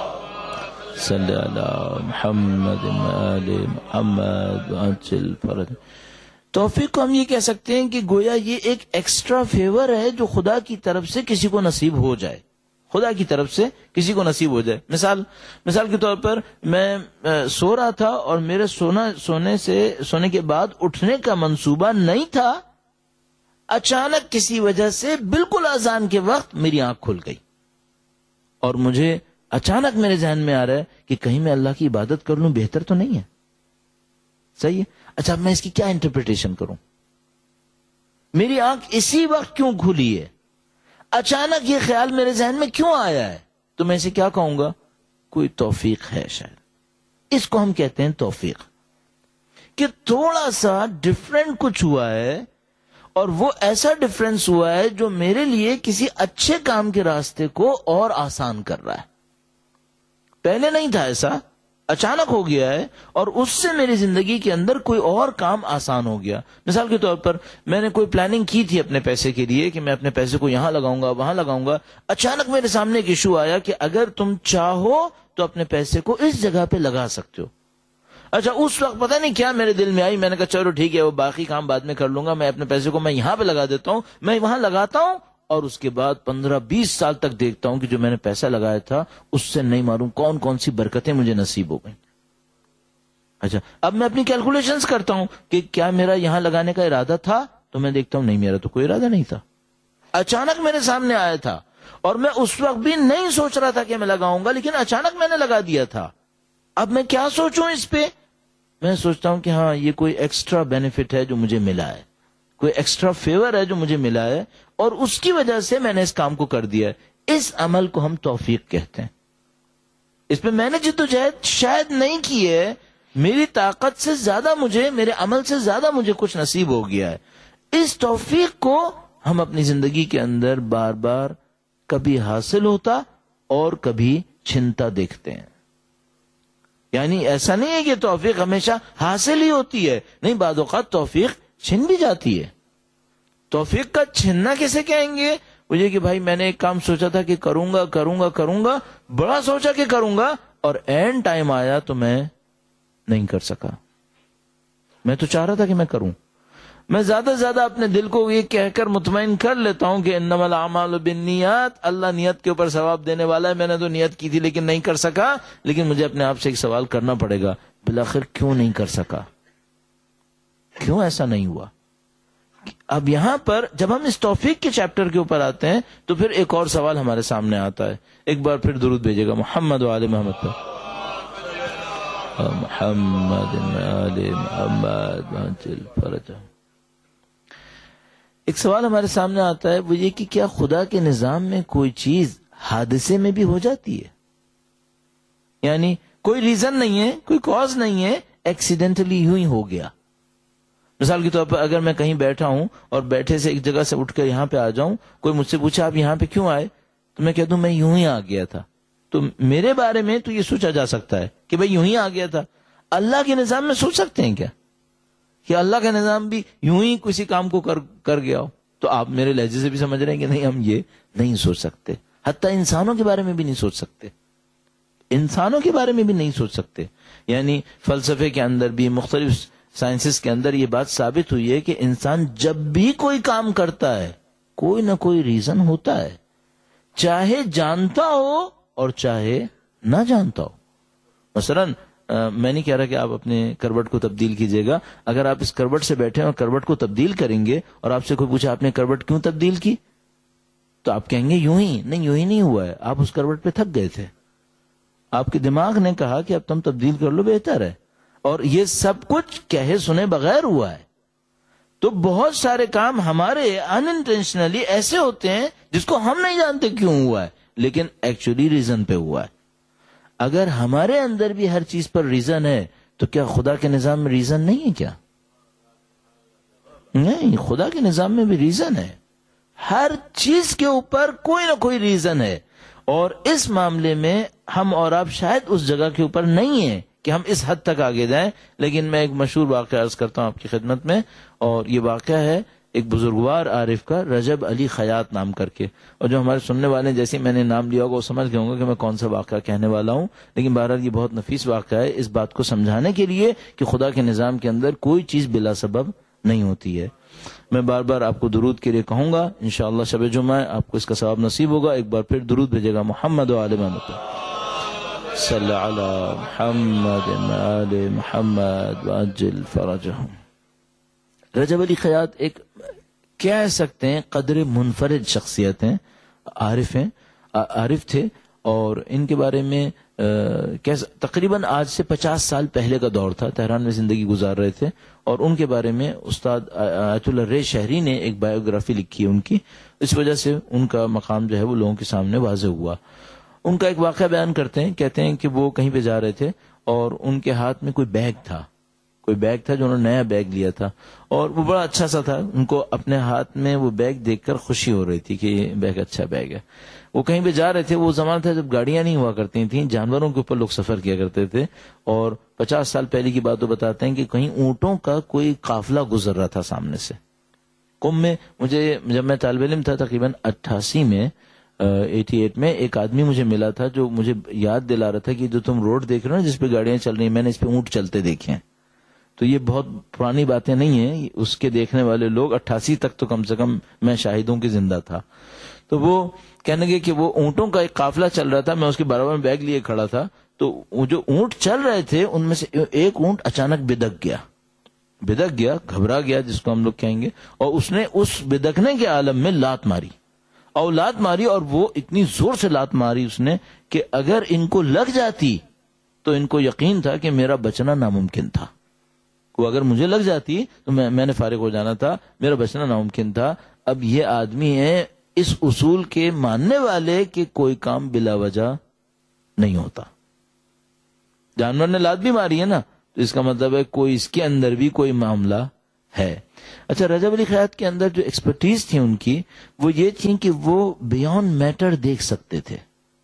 صلی اللہ محمد آل محمد وعجل فرج. توفیق کو ہم یہ کہہ سکتے ہیں کہ گویا یہ ایک ایکسٹرا فیور ہے جو خدا کی طرف سے کسی کو نصیب ہو جائے, خدا کی طرف سے کسی کو نصیب ہو جائے. مثال کے طور پر میں سو رہا تھا اور میرے سونے کے بعد اٹھنے کا منصوبہ نہیں تھا. اچانک کسی وجہ سے بالکل اذان کے وقت میری آنکھ کھل گئی, اور مجھے اچانک میرے ذہن میں آ رہا ہے کہ کہیں میں اللہ کی عبادت کر لوں, بہتر تو نہیں ہے؟ صحیح ہے. اچھا, میں اس کی کیا انٹرپریٹیشن کروں؟ میری آنکھ اسی وقت کیوں کھلی ہے؟ اچانک یہ خیال میرے ذہن میں کیوں آیا ہے؟ تو میں اسے کیا کہوں گا؟ کوئی توفیق ہے شاید. اس کو ہم کہتے ہیں توفیق, کہ تھوڑا سا ڈفرینٹ کچھ ہوا ہے, اور وہ ایسا ڈفرینس ہوا ہے جو میرے لیے کسی اچھے کام کے راستے کو اور آسان کر رہا ہے. پہلے نہیں تھا ایسا, اچانک ہو گیا ہے, اور اس سے میری زندگی کے اندر کوئی اور کام آسان ہو گیا. مثال کے طور پر میں نے کوئی پلاننگ کی تھی اپنے پیسے کے لیے کہ میں اپنے پیسے کو یہاں لگاؤں گا وہاں لگاؤں گا. اچانک میرے سامنے ایک ایشو آیا کہ اگر تم چاہو تو اپنے پیسے کو اس جگہ پہ لگا سکتے ہو. اچھا, اس وقت پتہ نہیں کیا میرے دل میں آئی, میں نے کہا چلو ٹھیک ہے, وہ باقی کام بعد میں کر لوں گا, میں اپنے پیسے کو میں یہاں پہ لگا دیتا ہوں. میں وہاں لگاتا ہوں, اور اس کے بعد 15-20 سال تک دیکھتا ہوں کہ جو میں نے پیسہ لگایا تھا اس سے نہیں معلوم کون کون سی برکتیں مجھے نصیب ہو گئیں. اچھا, اب میں اپنی کیلکولیشنز کرتا ہوں کہ کیا میرا یہاں لگانے کا ارادہ تھا, تو میں دیکھتا ہوں نہیں, میرا تو کوئی ارادہ نہیں تھا, اچانک میرے سامنے آیا تھا, اور میں اس وقت بھی نہیں سوچ رہا تھا کہ میں لگاؤں گا, لیکن اچانک میں نے لگا دیا تھا. اب میں کیا سوچوں اس پہ؟ میں سوچتا ہوں کہ ہاں یہ کوئی ایکسٹرا بینیفٹ ہے جو مجھے ملا ہے, کوئی ایکسٹرا فیور ہے جو مجھے ملا ہے, اور اس کی وجہ سے میں نے اس کام کو کر دیا ہے. اس عمل کو ہم توفیق کہتے ہیں. اس پہ میں نے جدوجہد شاید نہیں کی ہے, میری طاقت سے زیادہ مجھے, میرے عمل سے زیادہ مجھے کچھ نصیب ہو گیا ہے. اس توفیق کو ہم اپنی زندگی کے اندر بار بار کبھی حاصل ہوتا اور کبھی چھنتا دیکھتے ہیں. یعنی ایسا نہیں ہے کہ توفیق ہمیشہ حاصل ہی ہوتی ہے, نہیں, بعض اوقات توفیق چھن بھی جاتی ہے. توفیق کا چھننا کیسے کہیں گے؟ وہ یہ کہ بھائی میں نے ایک کام سوچا تھا کہ کروں گا, بڑا سوچا کہ کروں گا, اور اینڈ ٹائم آیا تو میں نہیں کر سکا. میں تو چاہ رہا تھا کہ میں کروں, میں زیادہ سے زیادہ اپنے دل کو یہ کہہ کر مطمئن کر لیتا ہوں کہ انما الاعمال بالنیات، اللہ نیت کے اوپر ثواب دینے والا ہے. میں نے تو نیت کی تھی لیکن نہیں کر سکا، لیکن مجھے اپنے آپ سے ایک سوال کرنا پڑے گا، بالآخر کیوں نہیں کر سکا، کیوں ایسا نہیں ہوا؟ اب یہاں پر جب ہم اس توفیق کے چیپٹر کے اوپر آتے ہیں تو پھر ایک اور سوال ہمارے سامنے آتا ہے. ایک بار پھر درود بھیجے گا محمد و آل محمد پر. محمد آل محمد وعجل فرجہ. ایک سوال ہمارے سامنے آتا ہے، وہ یہ کہ کیا خدا کے نظام میں کوئی چیز حادثے میں بھی ہو جاتی ہے؟ یعنی کوئی ریزن نہیں ہے، کوئی کاز نہیں ہے، ایکسیڈنٹلی یوں ہی ہو گیا. مثال کے طور پر اگر میں کہیں بیٹھا ہوں اور بیٹھے سے ایک جگہ سے اٹھ کر یہاں پہ آ جاؤں، کوئی مجھ سے پوچھا آپ یہاں پہ کیوں آئے، تو میں کہہ دوں میں یوں ہی آ گیا تھا. تو میرے بارے میں تو یہ سوچا جا سکتا ہے کہ بھئی یوں ہی آ گیا تھا. اللہ کے نظام میں سوچ سکتے ہیں کیا کہ اللہ کا نظام بھی یوں ہی کسی کام کو کر گیا ہو؟ تو آپ میرے لہجے سے بھی سمجھ رہے ہیں کہ نہیں، ہم یہ نہیں سوچ سکتے. حتیٰ انسانوں کے بارے میں بھی نہیں سوچ سکتے، انسانوں کے بارے میں بھی نہیں سوچ سکتے. یعنی فلسفے کے اندر بھی، مختلف سائنسز کے اندر یہ بات ثابت ہوئی ہے کہ انسان جب بھی کوئی کام کرتا ہے کوئی نہ کوئی ریزن ہوتا ہے، چاہے جانتا ہو اور چاہے نہ جانتا ہو. مثلاً میں نہیں کہہ رہا کہ آپ اپنے کروٹ کو تبدیل کیجئے گا. اگر آپ اس کروٹ سے بیٹھے اور کروٹ کو تبدیل کریں گے اور آپ سے کوئی پوچھا آپ نے کروٹ کیوں تبدیل کی، تو آپ کہیں گے یوں ہی. نہیں، یوں ہی نہیں ہوا ہے، آپ اس کروٹ پہ تھک گئے تھے، آپ کے دماغ نے کہا کہ اب تم تبدیل کر لو، بہتر ہے. اور یہ سب کچھ کہے سنے بغیر ہوا ہے. تو بہت سارے کام ہمارے انانٹینشنلی ایسے ہوتے ہیں جس کو ہم نہیں جانتے کیوں ہوا ہے، لیکن ایکچولی ریزن پہ ہوا ہے. اگر ہمارے اندر بھی ہر چیز پر ریزن ہے تو کیا خدا کے نظام میں ریزن نہیں ہے کیا؟ نہیں، خدا کے نظام میں بھی ریزن ہے. ہر چیز کے اوپر کوئی نہ کوئی ریزن ہے. اور اس معاملے میں ہم اور آپ شاید اس جگہ کے اوپر نہیں ہیں کہ ہم اس حد تک آگے جائیں. لیکن میں ایک مشہور واقعہ عرض کرتا ہوں آپ کی خدمت میں، اور یہ واقعہ ہے ایک بزرگوار عارف کا، رجب علی خیاط نام کر کے. اور جو ہمارے سننے والے جیسے میں نے نام لیا ہوگا وہ سمجھ گئے ہوں گے کہ میں کون سا واقعہ کہنے والا ہوں. لیکن بہرحال یہ بہت نفیس واقعہ ہے اس بات کو سمجھانے کے لیے کہ خدا کے نظام کے اندر کوئی چیز بلا سبب نہیں ہوتی ہے. میں بار بار آپ کو درود کے لیے کہوں گا، انشاءاللہ شب جمعہ آپ کو اس کا ثواب نصیب ہوگا. ایک بار پھر درود بھیجے گا محمد و آل محمد صلی علی محمد آل محمد وعجل فرجہم. رجب علی خیاط ایک کہہ سکتے ہیں قدر منفرد شخصیت ہیں، عارف تھے. اور ان کے بارے میں تقریباً آج سے 50 سال پہلے کا دور تھا، تہران میں زندگی گزار رہے تھے. اور ان کے بارے میں استاد آیت اللہ رے شہری نے ایک بایوگرافی لکھی ہے ان کی. اس وجہ سے ان کا مقام جو ہے وہ لوگوں کے سامنے واضح ہوا. ان کا ایک واقعہ بیان کرتے ہیں، کہتے ہیں کہ وہ کہیں پہ جا رہے تھے اور ان کے ہاتھ میں کوئی بیگ تھا جو انہوں نے نیا بیگ لیا تھا اور وہ بڑا اچھا سا تھا. ان کو اپنے ہاتھ میں وہ بیگ دیکھ کر خوشی ہو رہی تھی کہ یہ بیگ اچھا بیگ ہے. وہ کہیں پہ جا رہے تھے، وہ زمانہ تھا جب گاڑیاں نہیں ہوا کرتی تھیں، جانوروں کے اوپر لوگ سفر کیا کرتے تھے. اور 50 سال پہلے کی بات تو بتاتے ہیں کہ کہیں اونٹوں کا کوئی قافلہ گزر رہا تھا سامنے سے. قم میں مجھے جب میں طالب علم تھا تقریباً 88 میں 88 میں ایک آدمی مجھے ملا تھا جو مجھے یاد دلا رہا تھا کہ جو تم روڈ دیکھ رہے ہو جس پہ گاڑیاں چل رہی ہیں، میں نے اس پہ اونٹ چلتے دیکھے ہیں. تو یہ بہت پرانی باتیں نہیں ہیں، اس کے دیکھنے والے لوگ 88 تک تو کم سے کم میں شاہدوں کی زندہ تھا. تو وہ کہنے لگے کہ وہ اونٹوں کا ایک قافلہ چل رہا تھا، میں اس کے برابر میں بیگ لیے کھڑا تھا. تو وہ جو اونٹ چل رہے تھے ان میں سے ایک اونٹ اچانک بدک گیا، گھبرا گیا جس کو ہم لوگ کہیں گے، اور اس نے اس بدکنے کے عالم میں لات ماری اور وہ اتنی زور سے لات ماری اس نے کہ اگر ان کو لگ جاتی تو ان کو یقین تھا کہ میرا بچنا ناممکن تھا. وہ اگر مجھے لگ جاتی تو میں نے فارغ ہو جانا تھا، میرا بچنا ناممکن تھا. اب یہ آدمی ہے اس اصول کے ماننے والے کہ کوئی کام بلا وجہ نہیں ہوتا. جانور نے لات بھی ماری ہے نا، تو اس کا مطلب ہے کوئی اس کے اندر بھی کوئی معاملہ ہے. اچھا، رجب علی خیاط کے اندر جو ایکسپرٹیز تھی ان کی وہ یہ تھی کہ وہ بیونڈ میٹر دیکھ سکتے تھے،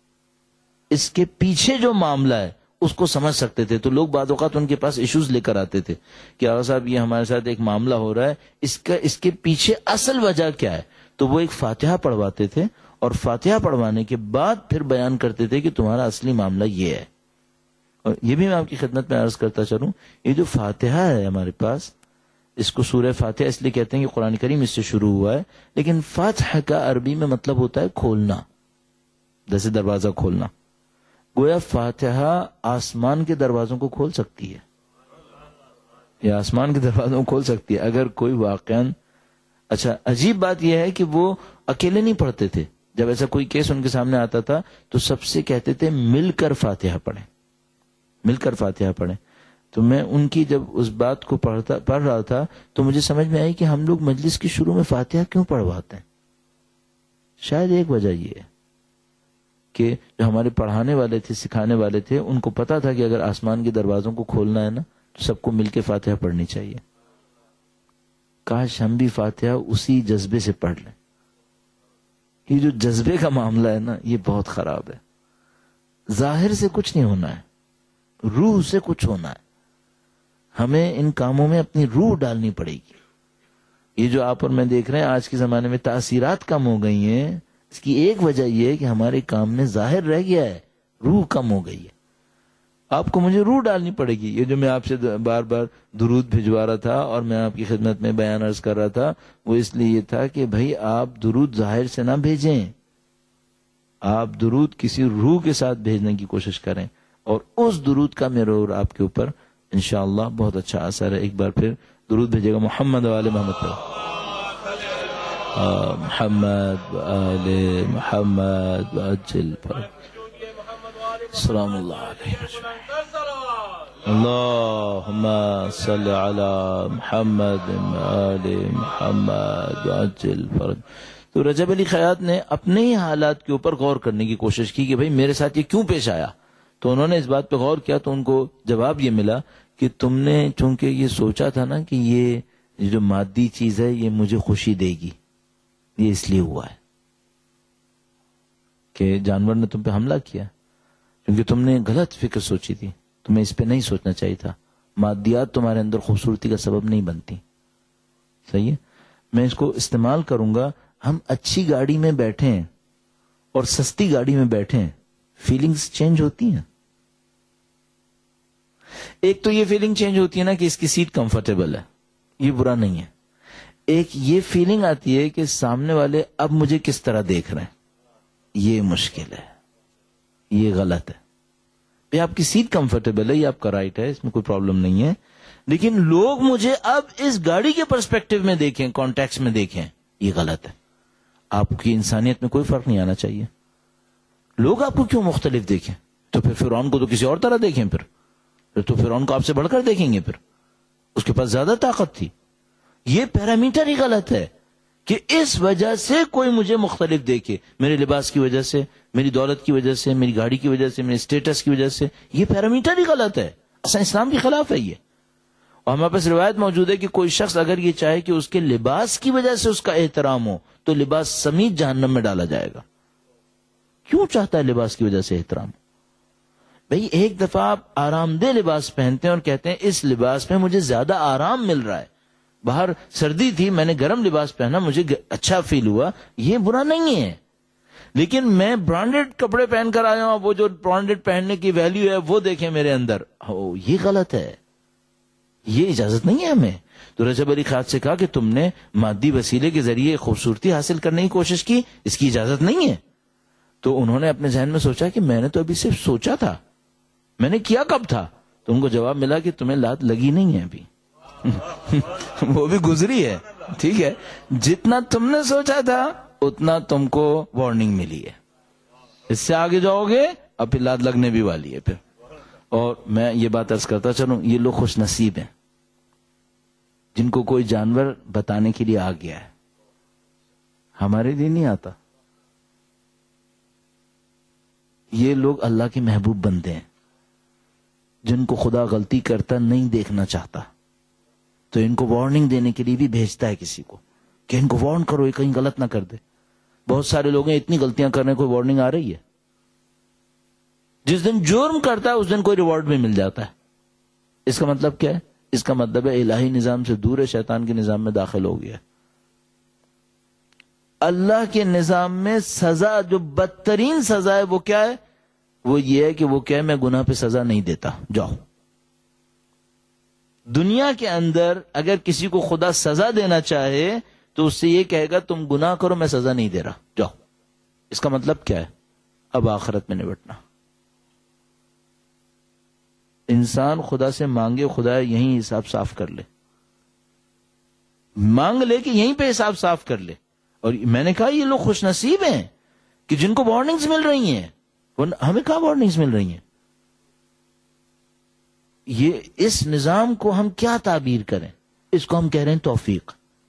اس کے پیچھے جو معاملہ ہے اس کو سمجھ سکتے تھے. تو لوگ بعض اوقات ان کے پاس ایشوز لے کر آتے تھے کہ آغا صاحب یہ ہمارے ساتھ ایک معاملہ ہو رہا ہے، اس کے پیچھے اصل وجہ کیا ہے. تو وہ ایک فاتحہ پڑھواتے تھے اور فاتحہ پڑھوانے کے بعد پھر بیان کرتے تھے کہ تمہارا اصلی معاملہ یہ ہے. اور یہ بھی میں آپ کی خدمت میں عرض کرتا چلوں، یہ جو فاتحہ ہے ہمارے پاس، اس کو سورہ فاتحہ اس لیے کہتے ہیں کہ قرآن کریم اس سے شروع ہوا ہے، لیکن فاتح کا عربی میں مطلب ہوتا ہے کھولنا، جیسے دروازہ کھولنا. گویا فاتحہ آسمان کے دروازوں کو کھول سکتی ہے، یا آسمان کے دروازوں کو کھول سکتی ہے اگر کوئی واقعاً. اچھا، عجیب بات یہ ہے کہ وہ اکیلے نہیں پڑھتے تھے. جب ایسا کوئی کیس ان کے سامنے آتا تھا تو سب سے کہتے تھے مل کر فاتحہ پڑھیں، مل کر فاتحہ پڑھیں. تو میں ان کی جب اس بات کو پڑھ رہا تھا تو مجھے سمجھ میں آئی کہ ہم لوگ مجلس کے شروع میں فاتحہ کیوں پڑھواتے ہیں. شاید ایک وجہ یہ ہے کہ جو ہمارے پڑھانے والے تھے، سکھانے والے تھے، ان کو پتا تھا کہ اگر آسمان کے دروازوں کو کھولنا ہے نا تو سب کو مل کے فاتحہ پڑھنی چاہیے. کاش ہم بھی فاتحہ اسی جذبے سے پڑھ لیں. یہ جو جذبے کا معاملہ ہے نا یہ بہت خراب ہے. ظاہر سے کچھ نہیں ہونا ہے، روح سے کچھ ہونا ہے. ہمیں ان کاموں میں اپنی روح ڈالنی پڑے گی. یہ جو آپ اور میں دیکھ رہے ہیں آج کے زمانے میں تاثیرات کم ہو گئی ہیں، اس کی ایک وجہ یہ ہے کہ ہمارے کام میں ظاہر رہ گیا ہے، روح کم ہو گئی ہے. آپ کو مجھے روح ڈالنی پڑے گی. یہ جو میں آپ سے بار بار درود بھجوا رہا تھا اور میں آپ کی خدمت میں بیان عرض کر رہا تھا، وہ اس لیے یہ تھا کہ بھائی آپ درود ظاہر سے نہ بھیجیں، آپ درود کسی روح کے ساتھ بھیجنے کی کوشش کریں، اور اس درود کا میرے اور آپ کے اوپر انشاءاللہ بہت اچھا اثر ہے. ایک بار پھر درود بھیجے گا محمد و آل محمد پر. محمد و آل محمد وعجل پر. السلام اللہ علیہ اللہم صلی علی محمد و آل محمد وعجل فرج. تو رجب علی خیاط نے اپنے ہی حالات کے اوپر غور کرنے کی کوشش کی کہ بھئی میرے ساتھ یہ کیوں پیش آیا. تو انہوں نے اس بات پہ غور کیا تو ان کو جواب یہ ملا کہ تم نے چونکہ یہ سوچا تھا نا کہ یہ جو مادی چیز ہے یہ مجھے خوشی دے گی، یہ اس لیے ہوا ہے کہ جانور نے تم پہ حملہ کیا، کیونکہ تم نے غلط فکر سوچی تھی. تمہیں اس پہ نہیں سوچنا چاہیے تھا. مادیات تمہارے اندر خوبصورتی کا سبب نہیں بنتی. صحیح ہے، میں اس کو استعمال کروں گا. ہم اچھی گاڑی میں بیٹھیں اور سستی گاڑی میں بیٹھیں، فیلنگز چینج ہوتی ہیں. ایک تو یہ فیلنگ چینج ہوتی ہے نا کہ اس کی سیٹ کمفرٹیبل ہے، یہ برا نہیں ہے. ایک یہ فیلنگ آتی ہے کہ سامنے والے اب مجھے کس طرح دیکھ رہے ہیں، یہ مشکل ہے، یہ غلط ہے. بھئی آپ کی سیٹ کمفرٹیبل ہے، یہ آپ کا رائٹ ہے، اس میں کوئی پرابلم نہیں ہے، لیکن لوگ مجھے اب اس گاڑی کے پرسپیکٹو میں دیکھیں، کانٹیکس میں دیکھیں، یہ غلط ہے. آپ کی انسانیت میں کوئی فرق نہیں آنا چاہیے. لوگ آپ کو کیوں مختلف دیکھیں؟ تو پھر فرعون کو تو کسی اور طرح دیکھیں، پھر تو فرعون کو آپ سے بڑھ کر دیکھیں گے، پھر اس کے پاس زیادہ طاقت تھی. یہ پیرامیٹر ہی غلط ہے کہ اس وجہ سے کوئی مجھے مختلف دیکھے، میرے لباس کی وجہ سے، میری دولت کی وجہ سے، میری گاڑی کی وجہ سے، میرے اسٹیٹس کی وجہ سے. یہ پیرامیٹر ہی غلط ہے، اصلا اسلام کے خلاف ہے یہ. اور ہمارے پاس روایت موجود ہے کہ کوئی شخص اگر یہ چاہے کہ اس کے لباس کی وجہ سے اس کا احترام ہو تو لباس سمیت جہنم میں ڈالا جائے گا. کیوں چاہتا ہے لباس کی وجہ سے احترام؟ بھئی ایک دفعہ آپ آرام دہ لباس پہنتے ہیں اور کہتے ہیں اس لباس میں مجھے زیادہ آرام مل رہا ہے، باہر سردی تھی میں نے گرم لباس پہنا مجھے اچھا فیل ہوا، یہ برا نہیں ہے. لیکن میں برانڈڈ کپڑے پہن کر آیا ہوں، وہ جو برانڈڈ پہننے کی ویلیو ہے وہ دیکھیں میرے اندر، یہ غلط ہے، یہ اجازت نہیں ہے ہمیں. تو رجب علی خیاط سے کہا کہ تم نے مادی وسیلے کے ذریعے خوبصورتی حاصل کرنے کی کوشش کی، اس کی اجازت نہیں ہے. تو انہوں نے اپنے ذہن میں سوچا کہ میں نے تو ابھی صرف سوچا تھا، میں نے کیا کب تھا؟ تو ان کو جواب ملا کہ تمہیں لات لگی نہیں ہے ابھی وہ بھی گزری ہے، ٹھیک ہے، جتنا تم نے سوچا تھا اتنا تم کو وارننگ ملی ہے، اس سے آگے جاؤ گے اب پھر لات لگنے بھی والی ہے پھر. اور میں یہ بات عرض کرتا چلوں، یہ لوگ خوش نصیب ہیں جن کو کوئی جانور بتانے کے لیے آ گیا ہے، ہمارے لیے نہیں آتا. یہ لوگ اللہ کے محبوب بندے ہیں جن کو خدا غلطی کرتا نہیں دیکھنا چاہتا، تو ان کو وارننگ دینے کے لیے بھی بھیجتا ہے کسی کو کہ ان کو وارن کرو، یہ کہیں غلط نہ کر دے. بہت سارے لوگ ہیں اتنی غلطیاں کرنے کو وارننگ آ رہی ہے، جس دن جرم کرتا ہے اس دن کوئی ریوارڈ بھی مل جاتا ہے. اس کا مطلب کیا ہے؟ اس کا مطلب ہے الہی نظام سے دور ہے، شیطان کے نظام میں داخل ہو گیا. اللہ کے نظام میں سزا جو بدترین سزا ہے وہ کیا ہے؟ وہ یہ ہے کہ وہ کہے میں گناہ پہ سزا نہیں دیتا، جاؤ. دنیا کے اندر اگر کسی کو خدا سزا دینا چاہے تو اس سے یہ کہے گا تم گناہ کرو، میں سزا نہیں دے رہا، جاؤ۔ اس کا مطلب کیا ہے؟ اب آخرت میں نبٹنا۔ انسان خدا سے مانگے، خدا یہیں حساب صاف کر لے، مانگ لے کہ یہیں پہ حساب صاف کر لے۔ اور میں نے کہا یہ لوگ خوش نصیب ہیں کہ جن کو وارننگز مل رہی ہیں، ہمیں کہاں وارننگز مل رہی ہیں؟ یہ اس نظام کو ہم کیا تعبیر کریں؟ اس کو ہم کہہ رہے ہیں توفیق۔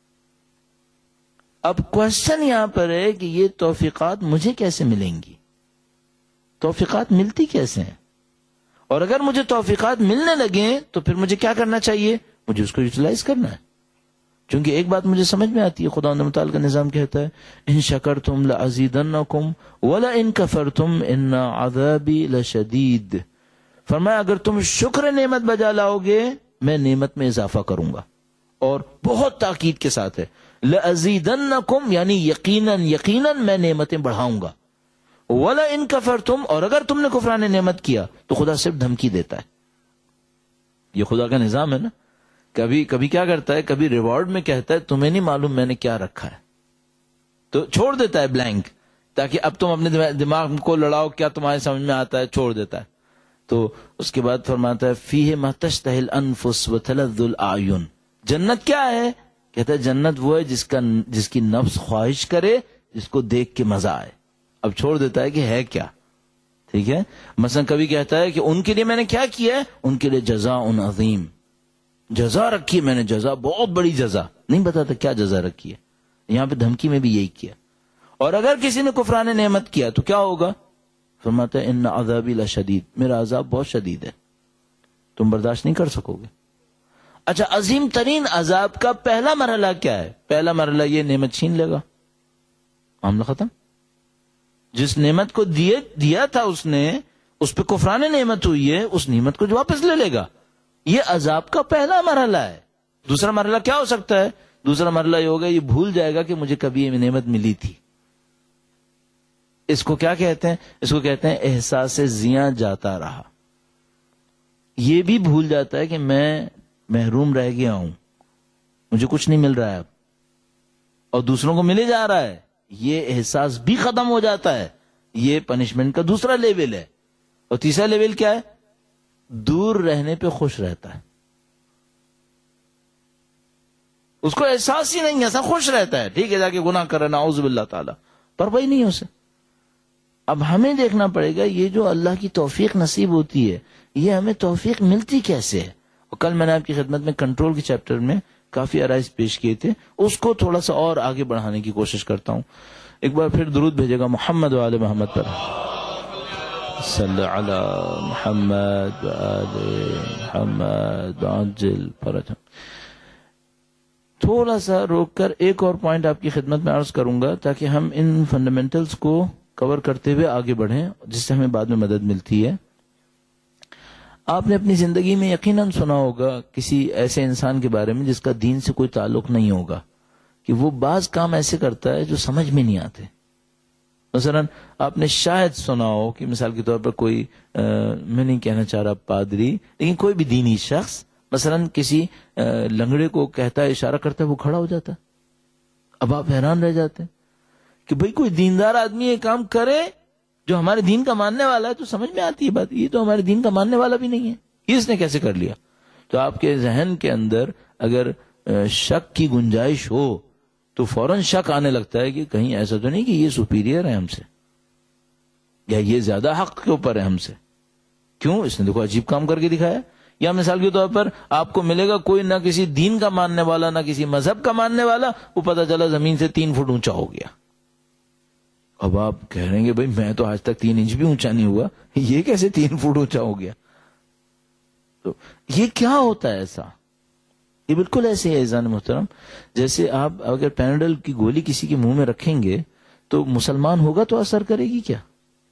اب کوشچن یہاں پر ہے کہ یہ توفیقات مجھے کیسے ملیں گی؟ توفیقات ملتی کیسے ہیں؟ اور اگر مجھے توفیقات ملنے لگیں تو پھر مجھے کیا کرنا چاہیے؟ مجھے اس کو یوٹیلائز کرنا ہے۔ چونکہ ایک بات مجھے سمجھ میں آتی ہے، خدا متعال کا نظام کہتا ہے ان شکرتم لازیدنکم ولئن کفرتم ان عذابی لشدید۔ فرمایا اگر تم شکر نعمت بجا لاؤ گے میں نعمت میں اضافہ کروں گا، اور بہت تاکید کے ساتھ ہے لازیدنکم، یعنی یقیناً میں نعمتیں بڑھاؤں گا۔ وَلَئِن كَفَرْتُمْ، اور اگر تم نے کفران نعمت کیا تو خدا صرف دھمکی دیتا ہے۔ یہ خدا کا نظام ہے نا، کبھی کیا کرتا ہے، کبھی ریوارڈ میں کہتا ہے تمہیں نہیں معلوم میں نے کیا رکھا ہے، تو چھوڑ دیتا ہے بلینک، تاکہ اب تم اپنے دماغ کو لڑاؤ کیا تمہارے سمجھ میں آتا ہے، چھوڑ دیتا ہے۔ تو اس کے بعد فرماتا ہے فیہ ما تشتہی الانفس وتلذ الاعین۔ جنت کیا ہے؟ کہتا ہے جنت وہ ہے جس کی نفس خواہش کرے، جس کو دیکھ کے مزہ آئے۔ اب چھوڑ دیتا ہے کہ ہے کیا، ٹھیک ہے۔ مثلا کبھی کہتا ہے کہ ان کے لیے میں نے کیا کیا ہے، ان کے لیے جزاء عظیم، جزا رکھی میں نے، جزا بہت بڑی جزا، نہیں بتاتا کیا جزا رکھی ہے۔ یہاں پہ دھمکی میں بھی یہی کیا۔ اور اگر کسی نے کفران نعمت کیا تو کیا ہوگا؟ فرماتا ہے ان عذابی لشدید، میرا عذاب بہت شدید ہے، تم برداشت نہیں کر سکو گے۔ اچھا، عظیم ترین عذاب کا پہلا مرحلہ کیا ہے؟ پہلا مرحلہ یہ نعمت چھین لے گا، معاملہ ختم۔ جس نعمت کو دیا تھا اس نے، اس پہ کفران نعمت ہوئی ہے، اس نعمت کو جو واپس لے لے گا۔ یہ عذاب کا پہلا مرحلہ ہے۔ دوسرا مرحلہ کیا ہو سکتا ہے؟ دوسرا مرحلہ یہ ہوگا یہ بھول جائے گا کہ مجھے کبھی یہ نعمت ملی تھی۔ اس کو کیا کہتے ہیں؟ اس کو کہتے ہیں احساس زیاں جاتا رہا۔ یہ بھی بھول جاتا ہے کہ میں محروم رہ گیا ہوں، مجھے کچھ نہیں مل رہا ہے اب، اور دوسروں کو ملے جا رہا ہے، یہ احساس بھی ختم ہو جاتا ہے۔ یہ پنشمنٹ کا دوسرا لیول ہے۔ اور تیسرا لیول کیا ہے؟ دور رہنے پہ خوش رہتا ہے، اس کو احساس ہی نہیں ہے، ایسا خوش رہتا ہے، ٹھیک ہے جا کے گناہ کر رہا ہے نعوذ باللہ تعالی، پر وہی نہیں ہے اسے۔ اب ہمیں دیکھنا پڑے گا یہ جو اللہ کی توفیق نصیب ہوتی ہے، یہ ہمیں توفیق ملتی کیسے ہے۔ اور کل میں نے آپ کی خدمت میں کنٹرول کے چیپٹر میں کافی آرائز پیش کیے تھے، اس کو تھوڑا سا اور آگے بڑھانے کی کوشش کرتا ہوں۔ ایک بار پھر درود بھیجے گا محمد و آل محمد پر، صلی علی محمد و آل محمد عجل فرجهم۔ تھوڑا سا روک کر ایک اور پوائنٹ آپ کی خدمت میں عرض کروں گا تاکہ ہم ان فنڈامنٹلز کو کور کرتے ہوئے آگے بڑھیں، جس سے ہمیں بعد میں مدد ملتی ہے۔ آپ نے اپنی زندگی میں یقیناً سنا ہوگا کسی ایسے انسان کے بارے میں جس کا دین سے کوئی تعلق نہیں ہوگا، کہ وہ بعض کام ایسے کرتا ہے جو سمجھ میں نہیں آتے۔ مثلا آپ نے شاید سنا ہو کہ مثال کے طور پر کوئی میں نہیں کہنا چاہ رہا پادری، لیکن کوئی بھی دینی شخص مثلا کسی لنگڑے کو کہتا ہے، اشارہ کرتا ہے، وہ کھڑا ہو جاتا ہے۔ اب آپ حیران رہ جاتے ہیں کہ بھئی کوئی دیندار آدمی یہ کام کرے جو ہمارے دین کا ماننے والا ہے، تو سمجھ میں آتی ہے بات، یہ تو ہمارے دین کا ماننے والا بھی نہیں ہے، یہ اس نے کیسے کر لیا؟ تو آپ کے ذہن کے اندر اگر شک کی گنجائش ہو تو فوراً شک آنے لگتا ہے کہ کہیں ایسا تو نہیں کہ یہ سپیریئر ہے ہم سے، یا یہ زیادہ حق کے اوپر ہے ہم سے، کیوں؟ اس نے دیکھو عجیب کام کر کے دکھایا۔ یا مثال کے طور پر آپ کو ملے گا کوئی نہ کسی دین کا ماننے والا، نہ کسی مذہب کا ماننے والا، وہ پتہ چلا زمین سے 3 فٹ اونچا ہو گیا۔ اب آپ کہہ رہے ہیں کہ بھائی میں تو آج تک 3 انچ بھی اونچا نہیں ہوا، یہ کیسے 3 فٹ اونچا ہو گیا؟ تو یہ کیا ہوتا ہے ایسا؟ یہ بالکل ایسے ہے عزیزان محترم، جیسے آپ اگر پیناڈول کی گولی کسی کے منہ میں رکھیں گے تو مسلمان ہوگا تو اثر کرے گی کیا؟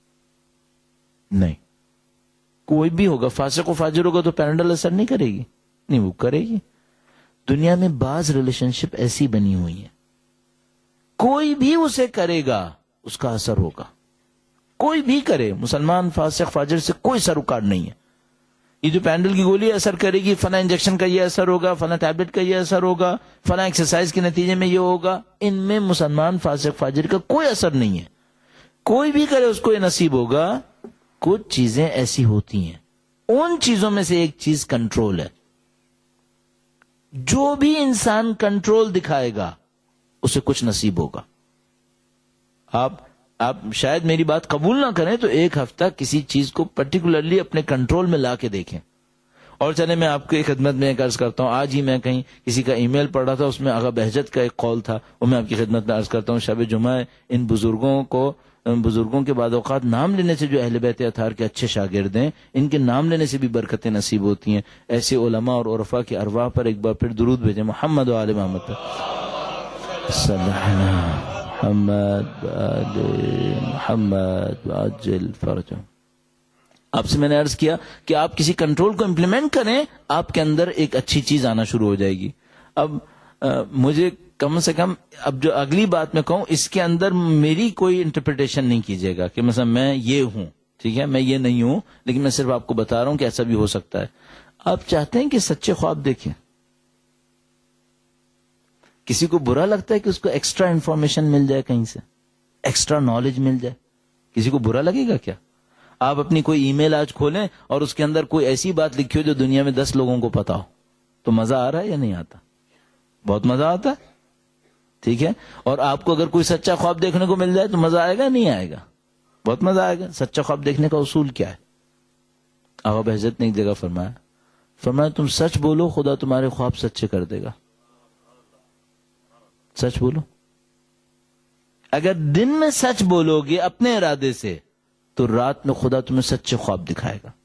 نہیں، کوئی بھی ہوگا، فاسق و فاجر ہوگا تو پیناڈول اثر نہیں کرے گی، نہیں وہ کرے گی۔ دنیا میں بعض ریلیشن شپ ایسی بنی ہوئی ہیں، کوئی بھی اسے کرے گا اس کا اثر ہوگا، کوئی بھی کرے، مسلمان فاسق فاجر سے کوئی سروکار نہیں ہے۔ یہ جو پینڈل کی گولی اثر کرے گی، فلاں انجیکشن کا یہ اثر ہوگا، فلاں ٹیبلٹ کا یہ اثر ہوگا، فلاں ایکسرسائز کے نتیجے میں یہ ہوگا، ان میں مسلمان فاسق فاجر کا کوئی اثر نہیں ہے. کوئی بھی کرے اس کو یہ نصیب ہوگا. کچھ چیزیں ایسی ہوتی ہیں، ان چیزوں میں سے ایک چیز کنٹرول ہے. جو بھی انسان کنٹرول دکھائے گا اسے کچھ نصیب ہوگا. آپ شاید میری بات قبول نہ کریں تو ایک ہفتہ کسی چیز کو پرٹیکولرلی اپنے کنٹرول میں لا کے دیکھیں. اور چلے میں آپ کی خدمت میں ایک عرض کرتا ہوں. آج ہی میں کہیں کسی کا ای میل پڑھ رہا تھا، اس میں آغا بہجت کا ایک قول تھا، وہ میں آپ کی خدمت میں عرض کرتا ہوں. شب جمعہ ان بزرگوں کے بعد اوقات نام لینے سے جو اہل بیت اطہار کے اچھے شاگرد ہیں، ان کے نام لینے سے بھی برکتیں نصیب ہوتی ہیں. ایسے علماء اور عرفاء کے ارواح پر ایک بار پھر درود بھیجیں. محمد و آل محمد صلی اللہ محمد عجل فرجہ. آپ سے میں نے عرض کیا کہ آپ کسی کنٹرول کو امپلیمنٹ کریں، آپ کے اندر ایک اچھی چیز آنا شروع ہو جائے گی. اب مجھے کم سے کم اب جو اگلی بات میں کہوں اس کے اندر میری کوئی انٹرپریٹیشن نہیں کیجیے گا کہ مثلا میں یہ ہوں، ٹھیک ہے، میں یہ نہیں ہوں، لیکن میں صرف آپ کو بتا رہا ہوں کہ ایسا بھی ہو سکتا ہے. آپ چاہتے ہیں کہ سچے خواب دیکھیں. کسی کو برا لگتا ہے کہ اس کو ایکسٹرا انفارمیشن مل جائے، کہیں سے ایکسٹرا نالج مل جائے. کسی کو برا لگے گا کیا؟ آپ اپنی کوئی ای میل آج کھولیں اور اس کے اندر کوئی ایسی بات لکھی ہو جو دنیا میں 10 لوگوں کو پتا ہو، تو مزہ آ رہا ہے یا نہیں آتا؟ بہت مزہ آتا ہے، ٹھیک ہے. اور آپ کو اگر کوئی سچا خواب دیکھنے کو مل جائے تو مزہ آئے گا نہیں آئے گا؟ بہت مزہ آئے گا. سچا خواب دیکھنے کا اصول کیا ہے؟ آقا بہجت نے ایک جگہ فرمایا تم سچ بولو، خدا تمہارے خواب سچے کر دے گا. سچ بولو. اگر دن میں سچ بولو گے اپنے ارادے سے تو رات میں خدا تمہیں سچے خواب دکھائے گا.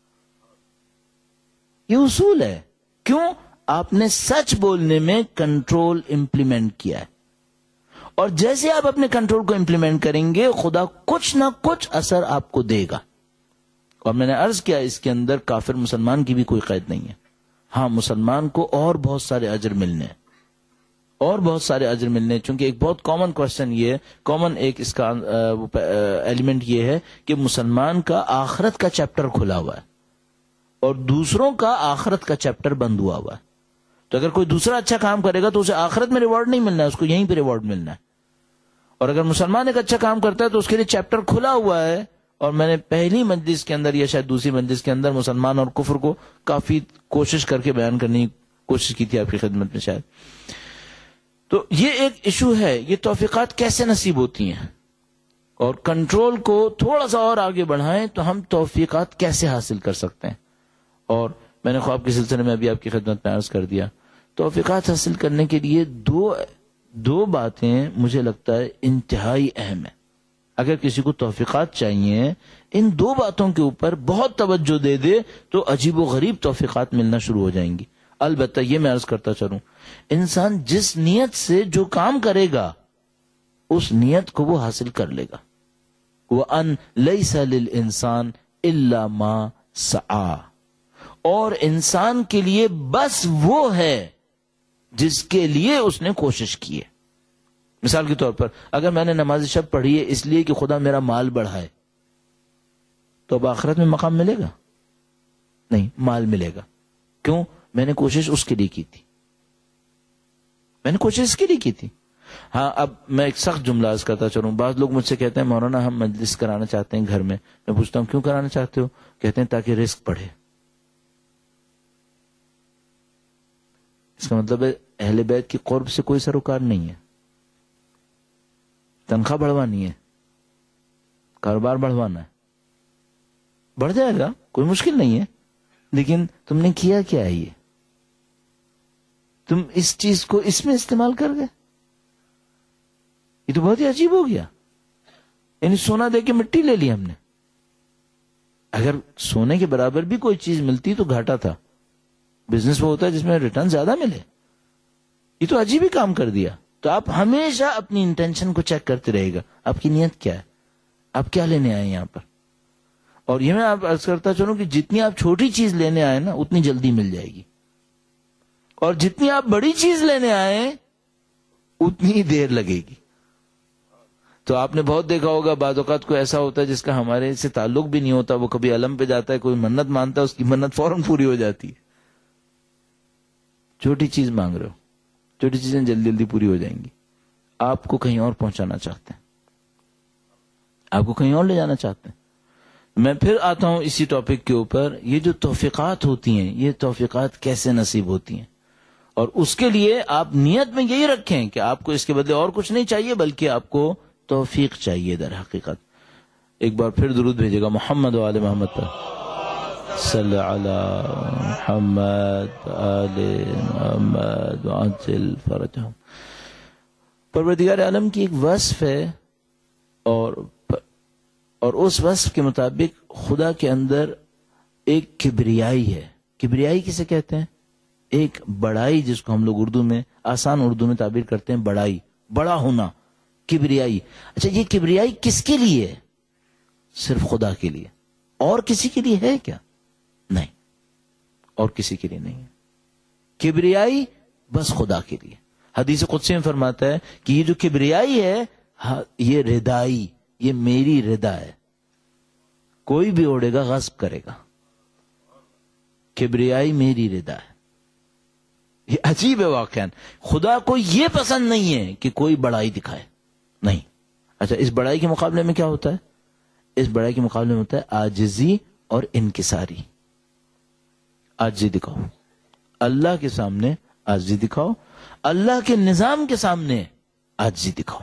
یہ اصول ہے. کیوں؟ آپ نے سچ بولنے میں کنٹرول امپلیمنٹ کیا ہے، اور جیسے آپ اپنے کنٹرول کو امپلیمنٹ کریں گے خدا کچھ نہ کچھ اثر آپ کو دے گا. اور میں نے عرض کیا اس کے اندر کافر مسلمان کی بھی کوئی قید نہیں ہے. ہاں، مسلمان کو اور بہت سارے اجر ملنے ہیں، اور بہت سارے اجر ملنے، چونکہ ایک بہت کامن کوشچن یہ ہے، کامن ایک اس کا ایلیمنٹ یہ ہے کہ مسلمان کا آخرت کا چیپٹر کھلا ہوا ہے اور دوسروں کا آخرت کا چیپٹر بند ہوا ہوا ہے. تو اگر کوئی دوسرا اچھا کام کرے گا تو اسے آخرت میں ریوارڈ نہیں ملنا ہے، اس کو یہیں پہ ریوارڈ ملنا ہے. اور اگر مسلمان ایک اچھا کام کرتا ہے تو اس کے لیے چیپٹر کھلا ہوا ہے. اور میں نے پہلی مجلس کے اندر یا شاید دوسری مجلس کے اندر مسلمان اور کفر کو کافی کوشش کر کے بیان کرنے کی کوشش کی تھی آپ کی خدمت میں شاید. تو یہ ایک ایشو ہے، یہ توفیقات کیسے نصیب ہوتی ہیں، اور کنٹرول کو تھوڑا سا اور آگے بڑھائیں تو ہم توفیقات کیسے حاصل کر سکتے ہیں. اور میں نے خواب کے سلسلے میں ابھی آپ کی خدمت میں عرض کر دیا، توفیقات حاصل کرنے کے لیے دو باتیں مجھے لگتا ہے انتہائی اہم ہیں. اگر کسی کو توفیقات چاہیے، ان 2 باتوں کے اوپر بہت توجہ دے دے تو عجیب و غریب توفیقات ملنا شروع ہو جائیں گی. البتہ یہ میں عرض کرتا چلوں، انسان جس نیت سے جو کام کرے گا اس نیت کو وہ حاصل کر لے گا. وَأَن لَيْسَ لِلْإِنسَانِ إِلَّا مَا سَعَى، اور انسان کے لیے بس وہ ہے جس کے لیے اس نے کوشش کی ہے. مثال کے طور پر اگر میں نے نماز شب پڑھی ہے اس لیے کہ خدا میرا مال بڑھائے، تو اب آخرت میں مقام ملے گا؟ نہیں، مال ملے گا. کیوں؟ میں نے کوشش اس کے لیے کی تھی، میں نے کوشش اس کے لیے کی تھی. ہاں، اب میں ایک سخت جملہ عرض کرتا چلوں. بعض لوگ مجھ سے کہتے ہیں مولانا ہم مجلس کرانا چاہتے ہیں گھر میں پوچھتا ہوں کیوں کرانا چاہتے ہو؟ کہتے ہیں تاکہ رزق بڑھے. اس کا مطلب ہے اہل بیت کی قرب سے کوئی سروکار نہیں ہے، تنخواہ بڑھوانی ہے، کاروبار بڑھوانا ہے، بڑھ جائے گا، کوئی مشکل نہیں ہے. لیکن تم نے کیا کیا ہے؟ یہ تم اس چیز کو اس میں استعمال کر گئے، یہ تو بہت ہی عجیب ہو گیا. یعنی سونا دے کے مٹی لے لی ہم نے. اگر سونے کے برابر بھی کوئی چیز ملتی تو گھاٹا تھا. بزنس وہ ہوتا ہے جس میں ریٹرن زیادہ ملے. یہ تو عجیب ہی کام کر دیا. تو آپ ہمیشہ اپنی انٹینشن کو چیک کرتے رہے گا، آپ کی نیت کیا ہے، آپ کیا لینے آئے یہاں پر. اور یہ میں آپ عرض کرتا چلوں کہ جتنی آپ چھوٹی چیز لینے آئے نا اتنی جلدی مل جائے گی، اور جتنی آپ بڑی چیز لینے آئے اتنی دیر لگے گی. تو آپ نے بہت دیکھا ہوگا بعض اوقات کوئی ایسا ہوتا ہے جس کا ہمارے سے تعلق بھی نہیں ہوتا، وہ کبھی علم پہ جاتا ہے، کوئی منت مانتا ہے، اس کی منت فوراً پوری ہو جاتی ہے. چھوٹی چیز مانگ رہے ہو، چھوٹی چیزیں جلدی جلدی پوری ہو جائیں گی. آپ کو کہیں اور پہنچانا چاہتے ہیں، آپ کو کہیں اور لے جانا چاہتے ہیں. میں پھر آتا ہوں اسی ٹاپک کے اوپر، یہ جو توفیقات ہوتی ہیں یہ توفیقات کیسے نصیب ہوتی ہیں، اور اس کے لیے آپ نیت میں یہی رکھیں کہ آپ کو اس کے بدلے اور کچھ نہیں چاہیے بلکہ آپ کو توفیق چاہیے. در حقیقت ایک بار پھر درود بھیجے گا محمد و آل محمد پر، صلی علی محمد آل محمد وعجل فرجہم. پروردگار عالم کی ایک وصف ہے، اور اس وصف کے مطابق خدا کے اندر ایک کبریائی ہے. کبریائی کسے کہتے ہیں؟ ایک بڑائی، جس کو ہم لوگ اردو میں آسان اردو میں تعبیر کرتے ہیں بڑائی، بڑا ہونا، کبریائی. اچھا یہ کبریائی کس کے لیے ہے؟ صرف خدا کے لیے. اور کسی کے لیے ہے کیا؟ نہیں، اور کسی کے لیے نہیں ہے. کبریائی بس خدا کے لیے. حدیث قدسی میں فرماتا ہے کہ یہ جو کبریائی ہے یہ ردائی، یہ میری ردا ہے، کوئی بھی اوڑے گا غصب کرے گا. کبریائی میری ردا ہے. یہ عجیب ہے واقعا. خدا کو یہ پسند نہیں ہے کہ کوئی بڑائی دکھائے، نہیں. اچھا اس بڑائی کے مقابلے میں کیا ہوتا ہے؟ اس بڑائی کے مقابلے میں ہوتا ہے عاجزی اور انکساری. عاجزی دکھاؤ، اللہ کے سامنے عاجزی دکھاؤ، اللہ کے نظام کے سامنے عاجزی دکھاؤ.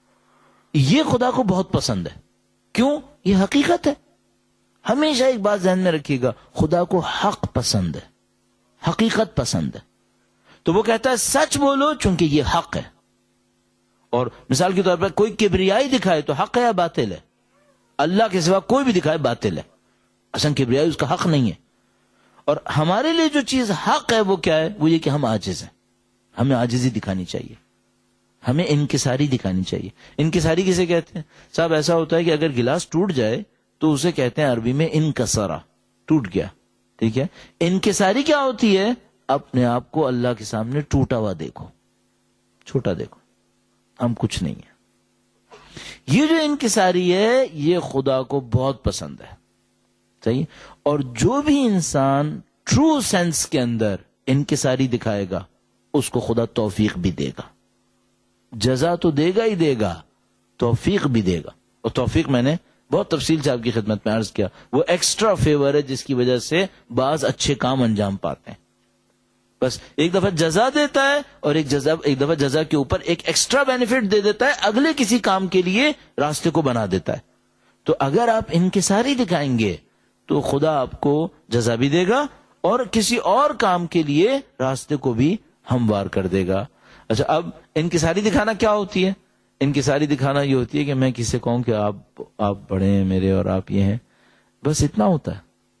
یہ خدا کو بہت پسند ہے. کیوں؟ یہ حقیقت ہے. ہمیشہ ایک بات ذہن میں رکھیے گا، خدا کو حق پسند ہے، حقیقت پسند ہے. تو وہ کہتا ہے سچ بولو چونکہ یہ حق ہے. اور مثال کے طور پر کوئی کبریائی دکھائے تو حق ہے یا باطل ہے؟ اللہ کے سوا کوئی بھی دکھائے باطل ہے. اصلا کبریائی اس کا حق نہیں ہے. اور ہمارے لیے جو چیز حق ہے وہ کیا ہے؟ وہ یہ کہ ہم عاجز ہیں. ہمیں عاجزی دکھانی چاہیے، ہمیں انکساری دکھانی چاہیے. انکساری کسے کہتے ہیں؟ صاحب ایسا ہوتا ہے کہ اگر گلاس ٹوٹ جائے تو اسے کہتے ہیں عربی میں انکسرا، ٹوٹ گیا. ٹھیک ہے. انکساری کیا ہوتی ہے؟ اپنے آپ کو اللہ کے سامنے ٹوٹا ہوا دیکھو، چھوٹا دیکھو، ہم کچھ نہیں ہیں. یہ جو انکساری ہے یہ خدا کو بہت پسند ہے. صحیح. اور جو بھی انسان ٹرو سینس کے اندر انکساری دکھائے گا اس کو خدا توفیق بھی دے گا. جزا تو دے گا ہی دے گا، توفیق بھی دے گا. اور توفیق میں نے بہت تفصیل سے آپ کی خدمت میں عرض کیا، وہ ایکسٹرا فیور ہے جس کی وجہ سے بعض اچھے کام انجام پاتے ہیں. بس ایک دفعہ جزا دیتا ہے اور ایک دفعہ جزا کے اوپر ایک ایکسٹرا بینیفٹ دے دیتا ہے، اگلے کسی کام کے لیے راستے کو بنا دیتا ہے. تو اگر آپ انکساری دکھائیں گے تو خدا آپ کو جزا بھی دے گا اور کسی اور کام کے لیے راستے کو بھی ہموار کر دے گا. اچھا اب انکساری دکھانا کیا ہوتی ہے؟ انکساری دکھانا یہ ہوتی ہے کہ میں کسی سے کہوں کہ آپ بڑے ہیں میرے اور آپ یہ ہیں، بس اتنا ہوتا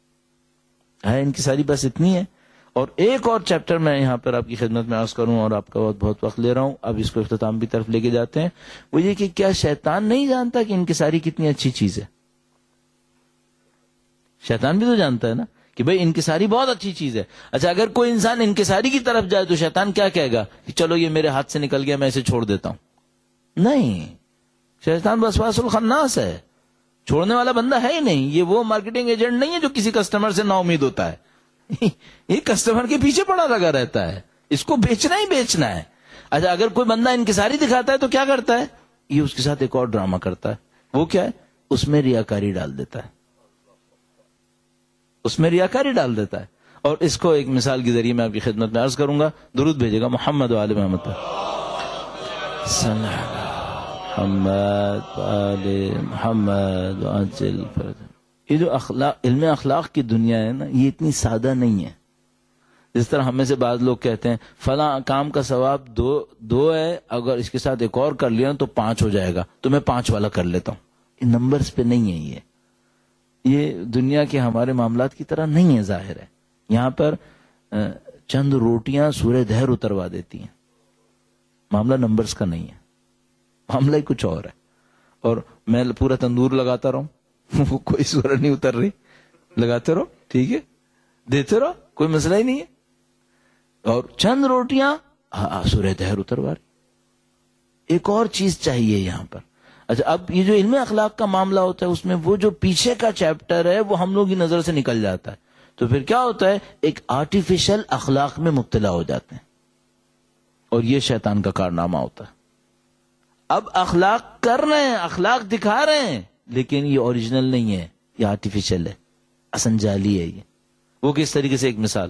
ہے. انکساری بس اتنی ہے. اور ایک اور چیپٹر میں یہاں پر آپ کی خدمت میں عرض کروں اور آپ کا بہت وقت لے رہا ہوں، اب اس کو اختتام کی طرف لے کے جاتے ہیں. وہ یہ کہ کیا شیطان نہیں جانتا کہ انکساری کتنی اچھی چیز ہے؟ شیطان بھی تو جانتا ہے نا کہ بھئی انکساری بہت اچھی چیز ہے. اچھا اگر کوئی انسان انکساری کی طرف جائے تو شیطان کیا کہے گا کہ چلو یہ میرے ہاتھ سے نکل گیا میں اسے چھوڑ دیتا ہوں. نہیں، شیطان وسواس الخناس ہے، چھوڑنے والا بندہ ہے ہی نہیں. یہ وہ مارکیٹنگ ایجنٹ نہیں ہے جو کسی کسٹمر سے نا امید ہوتا ہے. یہ کسٹمر کے پیچھے پڑا لگا رہتا ہے، اس کو بیچنا ہی بیچنا ہے. اچھا اگر کوئی بندہ انکساری دکھاتا ہے تو کیا کرتا ہے؟ یہ اس کے ساتھ ایک اور ڈرامہ کرتا ہے. وہ کیا ہے؟ اس میں ریاکاری ڈال دیتا ہے، اس میں ریاکاری ڈال دیتا ہے. اور اس کو ایک مثال کے ذریعے میں آپ کی خدمت میں عرض کروں گا. درود بھیجے گا محمد و آل محمد پر، صلی اللہ محمد آل محمد وعجل فرجہم. یہ جو علم اخلاق کی دنیا ہے نا یہ اتنی سادہ نہیں ہے. جس طرح ہمیں سے بعض لوگ کہتے ہیں فلاں کام کا ثواب 2 ہے، اگر اس کے ساتھ ایک اور کر لیا تو 5 ہو جائے گا، تو میں 5 والا کر لیتا ہوں. یہ نمبرز پہ نہیں ہے. یہ دنیا کے ہمارے معاملات کی طرح نہیں ہے. ظاہر ہے یہاں پر چند روٹیاں سورہ دہر اتروا دیتی ہیں. معاملہ نمبرز کا نہیں ہے، معاملہ ہی کچھ اور ہے. اور میں پورا تندور لگاتا رہوں وہ کوئی سورج نہیں اتر رہی، لگاتے رہو، ٹھیک ہے، دیتے رہو، کوئی مسئلہ ہی نہیں ہے. اور چند روٹیاں سورہ دہر اتروا رہی. ایک اور چیز چاہیے یہاں پر. اچھا، اب یہ جو علم اخلاق کا معاملہ ہوتا ہے اس میں وہ جو پیچھے کا چیپٹر ہے وہ ہم لوگ کی نظر سے نکل جاتا ہے، تو پھر کیا ہوتا ہے، ایک آرٹیفیشل اخلاق میں مبتلا ہو جاتے ہیں، اور یہ شیطان کا کارنامہ ہوتا ہے۔ اب اخلاق کر رہے ہیں، اخلاق دکھا رہے ہیں، لیکن یہ اوریجنل نہیں ہے، یہ آرٹیفیشل ہے، اسنجالی ہے یہ۔ وہ کس طریقے سے، ایک مثال،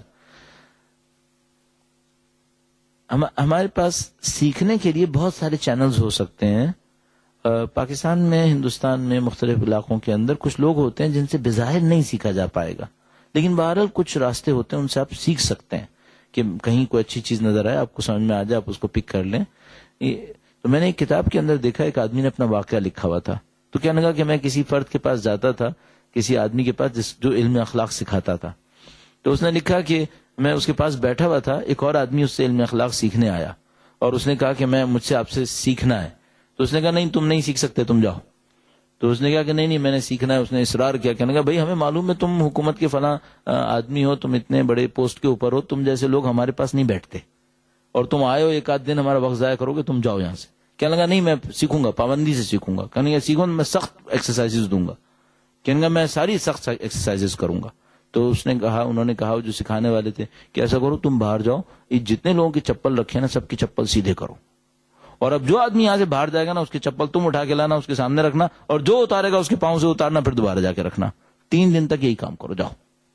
ہمارے پاس سیکھنے کے لیے بہت سارے چینلز ہو سکتے ہیں۔ پاکستان میں، ہندوستان میں، مختلف علاقوں کے اندر کچھ لوگ ہوتے ہیں جن سے بظاہر نہیں سیکھا جا پائے گا، لیکن بہرحال کچھ راستے ہوتے ہیں ان سے آپ سیکھ سکتے ہیں، کہ کہیں کوئی اچھی چیز نظر آئے، آپ کو سمجھ میں آ جائے، آپ اس کو پک کر لیں۔ تو میں نے ایک کتاب کے اندر دیکھا، ایک آدمی نے اپنا واقعہ لکھا ہوا تھا، تو کہنے لگا کہ میں کسی فرد کے پاس جاتا تھا، کسی آدمی کے پاس جو علم اخلاق سکھاتا تھا، تو اس نے لکھا کہ میں اس کے پاس بیٹھا ہوا تھا، ایک اور آدمی اس سے علم اخلاق سیکھنے آیا، اور اس نے کہا کہ مجھ سے آپ سے سیکھنا ہے، تو اس نے کہا نہیں، تم نہیں سیکھ سکتے، تم جاؤ۔ تو اس نے کہا کہ نہیں میں نے سیکھنا ہے۔ اس نے اصرار کیا، کہنے لگا بھائی ہمیں معلوم ہے تم حکومت کے فلاں آدمی ہو، تم اتنے بڑے پوسٹ کے اوپر ہو، تم جیسے لوگ ہمارے پاس نہیں بیٹھتے، اور تم آئے ہو ایک آدھ دن ہمارا وقت ضائع کرو گے، تم جاؤ یہاں سے۔ کہنے لگا نہیں میں سیکھوں گا، پابندی سے سیکھوں گا۔ کہنے لگا سیکھوں، میں سخت ایکسرسائز دوں گا۔ کہنے لگا میں ساری سخت ایکسرسائز کروں گا۔ تو اس نے کہا، انہوں نے کہا جو سکھانے والے تھے کہ ایسا کرو تم باہر جاؤ، یہ جتنے لوگوں کی چپل رکھے نا سب کی چپل سیدھے کرو، اور اب جو آدمی یہاں سے باہر جائے گا نا اس کی چپل تم اٹھا کے لانا، اس کے سامنے رکھنا، اور جو اتارے گا اس کے پاؤں سے اتارنا، پھر دوبارہ جا کے رکھنا، 3 دن تک یہی کام کرو، جاؤ۔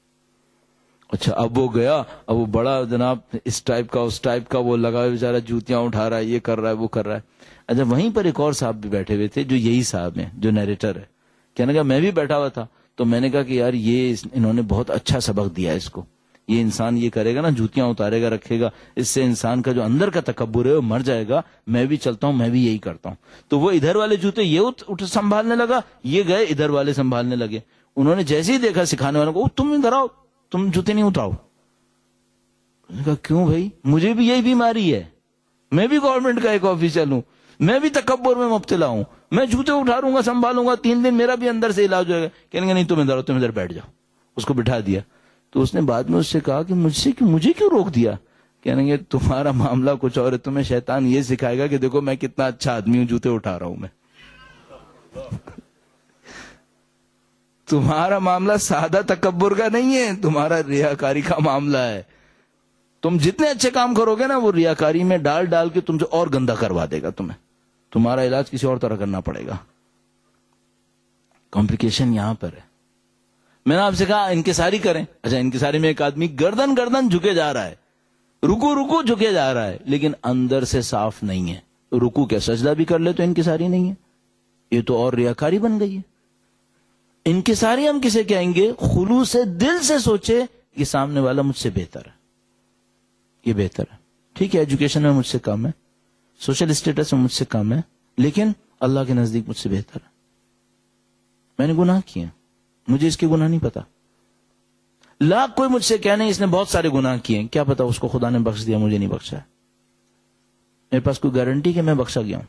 اچھا، اب وہ گیا، اب وہ بڑا جناب اس ٹائپ کا اس ٹائپ کا، وہ لگا بیچارہ جوتیاں اٹھا رہا ہے، یہ کر رہا ہے وہ کر رہا ہے۔ اچھا، وہیں پر ایک اور صاحب بھی بیٹھے ہوئے تھے جو یہی صاحب ہیں جو نیریٹر ہے۔ کہنے لگا میں بھی بیٹھا ہوا تھا، تو میں نے کہا کہ یار یہ انہوں نے بہت اچھا سبق دیا اس کو، یہ انسان یہ کرے گا نا، جوتیاں اتارے گا رکھے گا، اس سے انسان کا جو اندر کا تکبر ہے وہ مر جائے گا، میں بھی چلتا ہوں، میں بھی یہی کرتا ہوں۔ تو وہ ادھر والے جوتے یہ سنبھالنے لگا، یہ گئے ادھر والے سنبھالنے لگے۔ انہوں نے جیسے ہی دیکھا سکھانے والوں کو، تم ادھر آؤ، تم جوتے نہیں اتراؤ۔ میں نے کہا کیوں بھائی، مجھے بھی یہی بیماری ہے، میں بھی گورنمنٹ کا ایک آفیسر ہوں، میں بھی تکبر میں مبتلا ہوں، میں جوتے اٹھاروں گا، سنبھالوں گا، 3 دن میرا بھی اندر سے علاج ہوئے گا۔ کہنے گا نہیں تم ادھر آؤ، تم ادھر بیٹھ جاؤ۔ اس کو بٹھا دیا۔ تو اس نے بعد میں اس سے کہا کہ مجھے کیوں روک دیا؟ کہنے گے تمہارا معاملہ کچھ اور ہے، تمہیں شیطان یہ سکھائے گا کہ دیکھو میں کتنا اچھا آدمی ہوں، جوتے اٹھا رہا ہوں میں۔ تمہارا معاملہ سادہ تکبر کا نہیں ہے، تمہارا ریاکاری کا معاملہ ہے۔ تم جتنے اچھے کام کرو گے نا، وہ ریاکاری میں ڈال ڈال کے تم سے اور گندا کروا دے گا تمہیں، تمہارا علاج کسی اور طرح کرنا پڑے گا۔ کمپلیکیشن یہاں پر ہے۔ میں نے آپ سے کہا انکساری کریں، اچھا انکساری میں ایک آدمی گردن جھکے جا رہا ہے، رکو جھکے جا رہا ہے، لیکن اندر سے صاف نہیں ہے۔ رکو کیا سجدہ بھی کر لے تو انکساری نہیں ہے، یہ تو اور ریاکاری بن گئی ہے۔ انکساری ہم کسے کہیں گے؟ خلوص دل سے سوچے یہ سامنے والا مجھ سے بہتر ہے، یہ بہتر ہے، ٹھیک ہے ایجوکیشن میں مجھ سے کم ہے، سوشل اسٹیٹس میں مجھ سے کم ہے، لیکن اللہ کے نزدیک مجھ سے بہتر ہے۔ میں نے گناہ کیے، مجھے اس کے گناہ نہیں پتا۔ لاکھ کوئی مجھ سے کہنے اس نے بہت سارے گناہ کیے، کیا پتا اس کو خدا نے بخش دیا، مجھے نہیں بخشا ہے۔ میرے پاس کوئی گارنٹی کہ میں بخشا گیا ہوں؟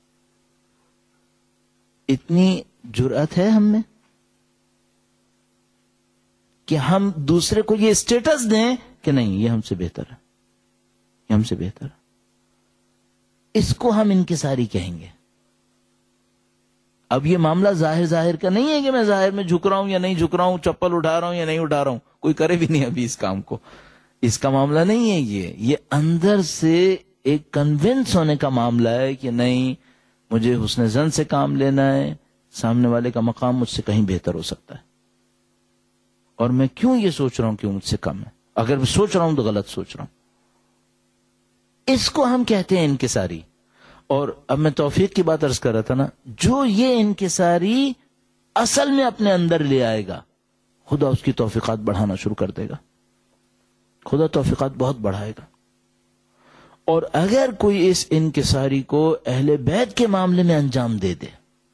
اتنی جرأت ہے ہم میں کہ ہم دوسرے کو یہ اسٹیٹس دیں کہ نہیں یہ ہم سے بہتر ہے، یہ ہم سے بہتر ہے۔ اس کو ہم انکساری کہیں گے۔ اب یہ معاملہ ظاہر کا نہیں ہے کہ میں ظاہر میں جھک رہا ہوں یا نہیں جھک رہا ہوں، چپل اٹھا رہا ہوں یا نہیں اٹھا رہا ہوں، کوئی کرے بھی نہیں ابھی اس کام کو، اس کا معاملہ نہیں ہے یہ اندر سے ایک کنونس ہونے کا معاملہ ہے کہ نہیں مجھے حسن ظن سے کام لینا ہے، سامنے والے کا مقام مجھ سے کہیں بہتر ہو سکتا ہے، اور میں کیوں یہ سوچ رہا ہوں کہ مجھ سے کم ہے؟ اگر میں سوچ رہا ہوں تو غلط سوچ رہا ہوں۔ اس کو ہم کہتے ہیں انکساری۔ اور اب میں توفیق کی بات عرض کر رہا تھا نا، جو یہ انکساری اصل میں اپنے اندر لے آئے گا، خدا اس کی توفیقات بڑھانا شروع کر دے گا، خدا توفیقات بہت بڑھائے گا۔ اور اگر کوئی اس انکساری کو اہل بیت کے معاملے میں انجام دے دے،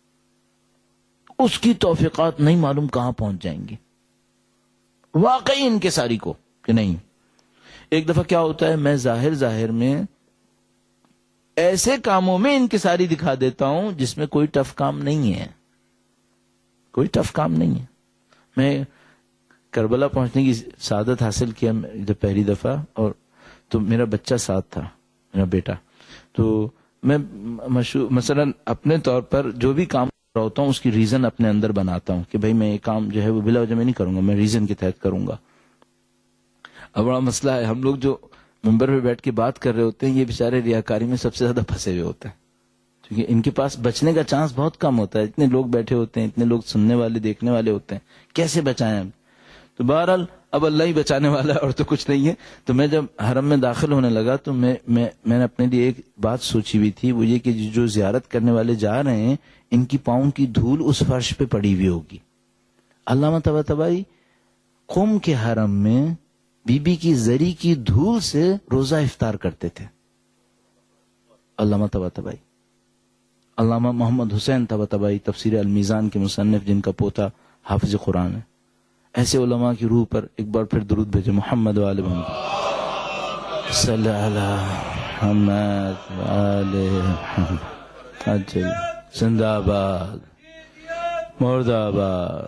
اس کی توفیقات نہیں معلوم کہاں پہنچ جائیں گی، واقعی انکساری کو کہ نہیں۔ ایک دفعہ کیا ہوتا ہے، میں ظاہر میں ایسے کاموں میں انکساری دکھا دیتا ہوں جس میں کوئی ٹف کام نہیں ہے، کوئی ٹف کام نہیں ہے۔ میں کربلا پہنچنے کی سعادت حاصل کیا جب پہلی دفعہ، اور تو میرا بچہ ساتھ تھا، میرا بیٹا، تو میں مثلا اپنے طور پر جو بھی کام کر رہا ہوتا ہوں اس کی ریزن اپنے اندر بناتا ہوں کہ بھائی میں یہ کام جو ہے وہ بلا وجہ میں نہیں کروں گا، میں ریزن کے تحت کروں گا. اب بڑا مسئلہ ہے، ہم لوگ جو ممبر پہ بیٹھ کے بات کر رہے ہوتے ہیں یہ بیچارے ریاکاری میں سب سے زیادہ پھنسے ہوئے ہوتے ہیں، کیونکہ ان کے پاس بچنے کا چانس بہت کم ہوتا ہے. اتنے لوگ بیٹھے ہوتے ہیں، اتنے لوگ سننے والے دیکھنے والے ہوتے ہیں، کیسے بچائیں ہم؟ تو بہرحال اب اللہ ہی بچانے والا ہے اور تو کچھ نہیں ہے. تو میں جب حرم میں داخل ہونے لگا تو میں نے اپنے لیے ایک بات سوچی ہوئی تھی، وہ یہ کہ جو زیارت کرنے والے جا رہے ہیں ان کی پاؤں کی دھول اس فرش پہ پڑی ہوئی ہوگی. علامہ طباطبائی قم کے حرم میں بی بی کی زری کی دھول سے روزہ افطار کرتے تھے. علامہ طباطبائی، علامہ محمد حسین طباطبائی تفسیر المیزان کے مصنف، جن کا پوتا حافظ قرآن ہے. ایسے علماء کی روح پر ایک بار پھر درود بھیجے. محمد وآل محمد صلی علی محمد وآل محمد. اجل زندہ آباد، مرد آباد.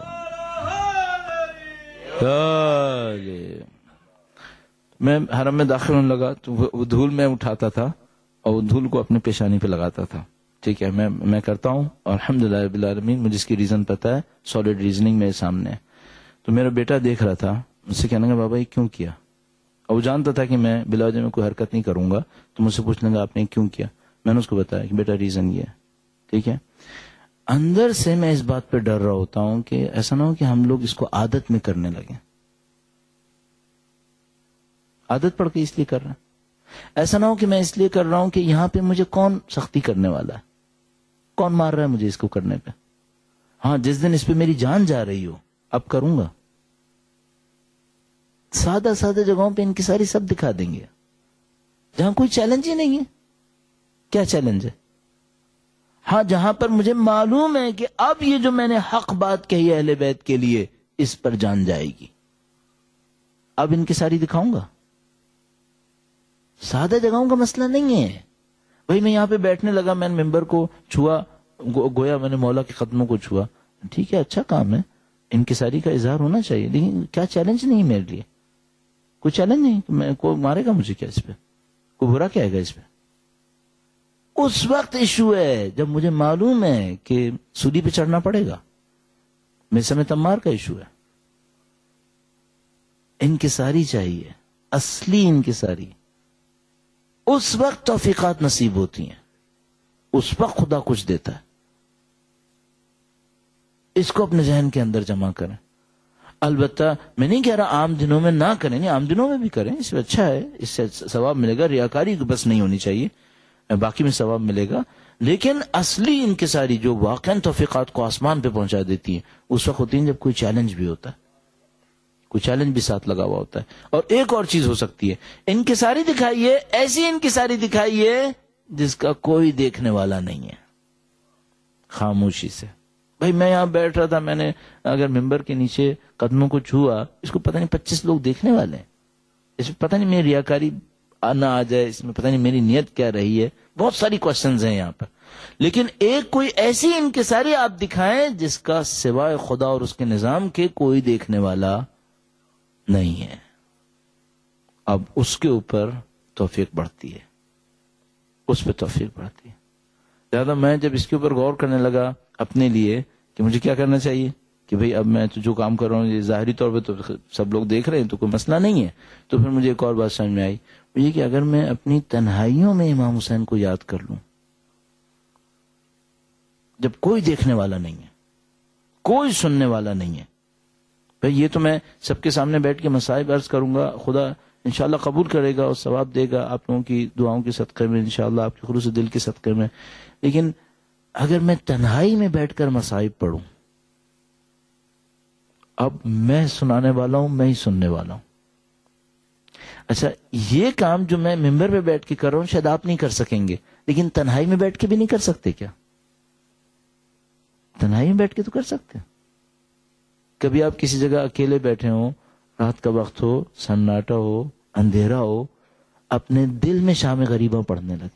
میں حرم میں داخل ہونے لگا تو وہ دھول میں اٹھاتا تھا اور وہ دھول کو اپنے پیشانی پہ لگاتا تھا. ٹھیک ہے، میں کرتا ہوں اور الحمدللہ رب العالمین مجھے اس کی ریزن پتا ہے، سالڈ ریزننگ میرے سامنے ہے. تو میرا بیٹا دیکھ رہا تھا، مجھ سے کہنے گا بابا یہ کیوں کیا؟ اور وہ جانتا تھا کہ میں بلا وجہ میں کوئی حرکت نہیں کروں گا، تو مجھ سے پوچھنے گا آپ نے کیوں کیا. میں نے اس کو بتایا کہ بیٹا ریزن یہ ہے. ٹھیک ہے، اندر سے میں اس بات پہ ڈر رہا ہوتا ہوں کہ ایسا نہ ہو کہ ہم لوگ اس کو عادت میں کرنے لگیں. عادت پڑ کے اس لیے کر رہا ہوں. ایسا نہ ہو کہ میں اس لیے کر رہا ہوں کہ یہاں پہ مجھے کون سختی کرنے والا ہے، کون مار رہا ہے مجھے اس کو کرنے پہ. ہاں جس دن اس پہ میری جان جا رہی ہو اب کروں گا. سادہ سادہ جگہوں پہ انکساری سب دکھا دیں گے جہاں کوئی چیلنج ہی نہیں ہے. کیا چیلنج ہے؟ ہاں جہاں پر مجھے معلوم ہے کہ اب یہ جو میں نے حق بات کہی اہل بیت کے لیے اس پر جان جائے گی، اب انکساری دکھاؤں گا. سادہ جگہوں کا مسئلہ نہیں ہے. بھائی میں یہاں پہ بیٹھنے لگا، میں نے ممبر کو چھوا، گویا میں نے مولا کے قدموں کو چھوا. ٹھیک ہے، اچھا کام ہے، انکساری کا اظہار ہونا چاہیے، لیکن کیا چیلنج نہیں میرے لیے؟ کوئی چیلنج نہیں. کوئی مارے گا مجھے کیا اس پہ؟ کوئی برا کیا ہے اس پہ؟ اس وقت ایشو ہے جب مجھے معلوم ہے کہ سولی پہ چڑھنا پڑے گا. میں سمے تمار کا ایشو ہے. انکساری چاہیے، اصلی انکساری. اس وقت توفیقات نصیب ہوتی ہیں، اس وقت خدا کچھ دیتا ہے. اس کو اپنے ذہن کے اندر جمع کریں. البتہ میں نہیں کہہ رہا عام دنوں میں نہ کریں، نہیں عام دنوں میں بھی کریں، اس میں اچھا ہے، اس سے ثواب ملے گا. ریاکاری بس نہیں ہونی چاہیے، باقی میں ثواب ملے گا. لیکن اصلی انکساری جو واقعاً توفیقات کو آسمان پہ پہنچا دیتی ہے اس وقت ہوتی ہے جب کوئی چیلنج بھی ہوتا ہے، کوئی چیلنج بھی ساتھ لگا ہوا ہوتا ہے. اور ایک اور چیز ہو سکتی ہے، انکساری دکھائیے، ایسی انکساری دکھائیے جس کا کوئی دیکھنے والا نہیں ہے، خاموشی سے. بھائی میں یہاں بیٹھ رہا تھا، میں نے اگر ممبر کے نیچے قدموں کو چھوا، اس کو پتہ نہیں 25 لوگ دیکھنے والے ہیں، اس میں پتہ نہیں میری ریاکاری نہ آ جائے، اس میں پتہ نہیں میری نیت کیا رہی ہے. بہت ساری کوشچنز ہیں یہاں پر. لیکن ایک کوئی ایسی انکساری آپ دکھائیں جس کا سوائے خدا اور اس کے نظام کے کوئی دیکھنے والا نہیں ہے. اب اس کے اوپر توفیق بڑھتی ہے، اس پہ توفیق بڑھتی ہے. لہٰذا میں جب اس کے اوپر غور کرنے لگا اپنے لیے کہ مجھے کیا کرنا چاہیے، کہ بھئی اب میں تو جو کام کر رہا ہوں یہ ظاہری طور پہ تو سب لوگ دیکھ رہے ہیں تو کوئی مسئلہ نہیں ہے. تو پھر مجھے ایک اور بات سمجھ میں آئی، وہ یہ کہ اگر میں اپنی تنہائیوں میں امام حسین کو یاد کر لوں، جب کوئی دیکھنے والا نہیں ہے، کوئی سننے والا نہیں ہے. بھئی یہ تو میں سب کے سامنے بیٹھ کے مصائب عرض کروں گا، خدا انشاءاللہ قبول کرے گا اور ثواب دے گا آپ لوگوں کی دعاؤں کے صدقے میں، انشاءاللہ آپ کے خلوص دل کے صدقے میں. لیکن اگر میں تنہائی میں بیٹھ کر مصائب پڑھوں، اب میں سنانے والا ہوں، میں ہی سننے والا ہوں. اچھا یہ کام جو میں ممبر پہ بیٹھ کے کر رہا ہوں شاید آپ نہیں کر سکیں گے، لیکن تنہائی میں بیٹھ کے بھی نہیں کر سکتے کیا؟ تنہائی میں بیٹھ کے تو کر سکتے ہیں. کبھی آپ کسی جگہ اکیلے بیٹھے ہوں، رات کا وقت ہو، سناٹا ہو، اندھیرا ہو، اپنے دل میں شام غریباں پڑھنے لگے.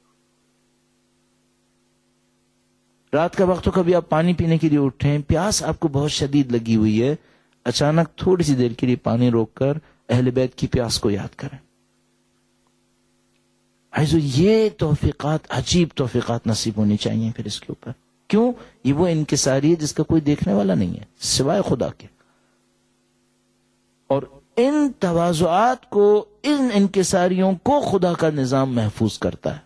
رات کا وقت ہو، کبھی آپ پانی پینے کے لیے اٹھیں، پیاس آپ کو بہت شدید لگی ہوئی ہے، اچانک تھوڑی سی دیر کے لیے پانی روک کر اہل بیت کی پیاس کو یاد کریں. عزیزو یہ توفیقات، عجیب توفیقات نصیب ہونی چاہیے پھر اس کے اوپر. کیوں؟ یہ وہ انکساری ہے جس کا کوئی دیکھنے والا نہیں ہے سوائے خدا کے. اور ان تواضعات کو، ان انکساریوں کو خدا کا نظام محفوظ کرتا ہے.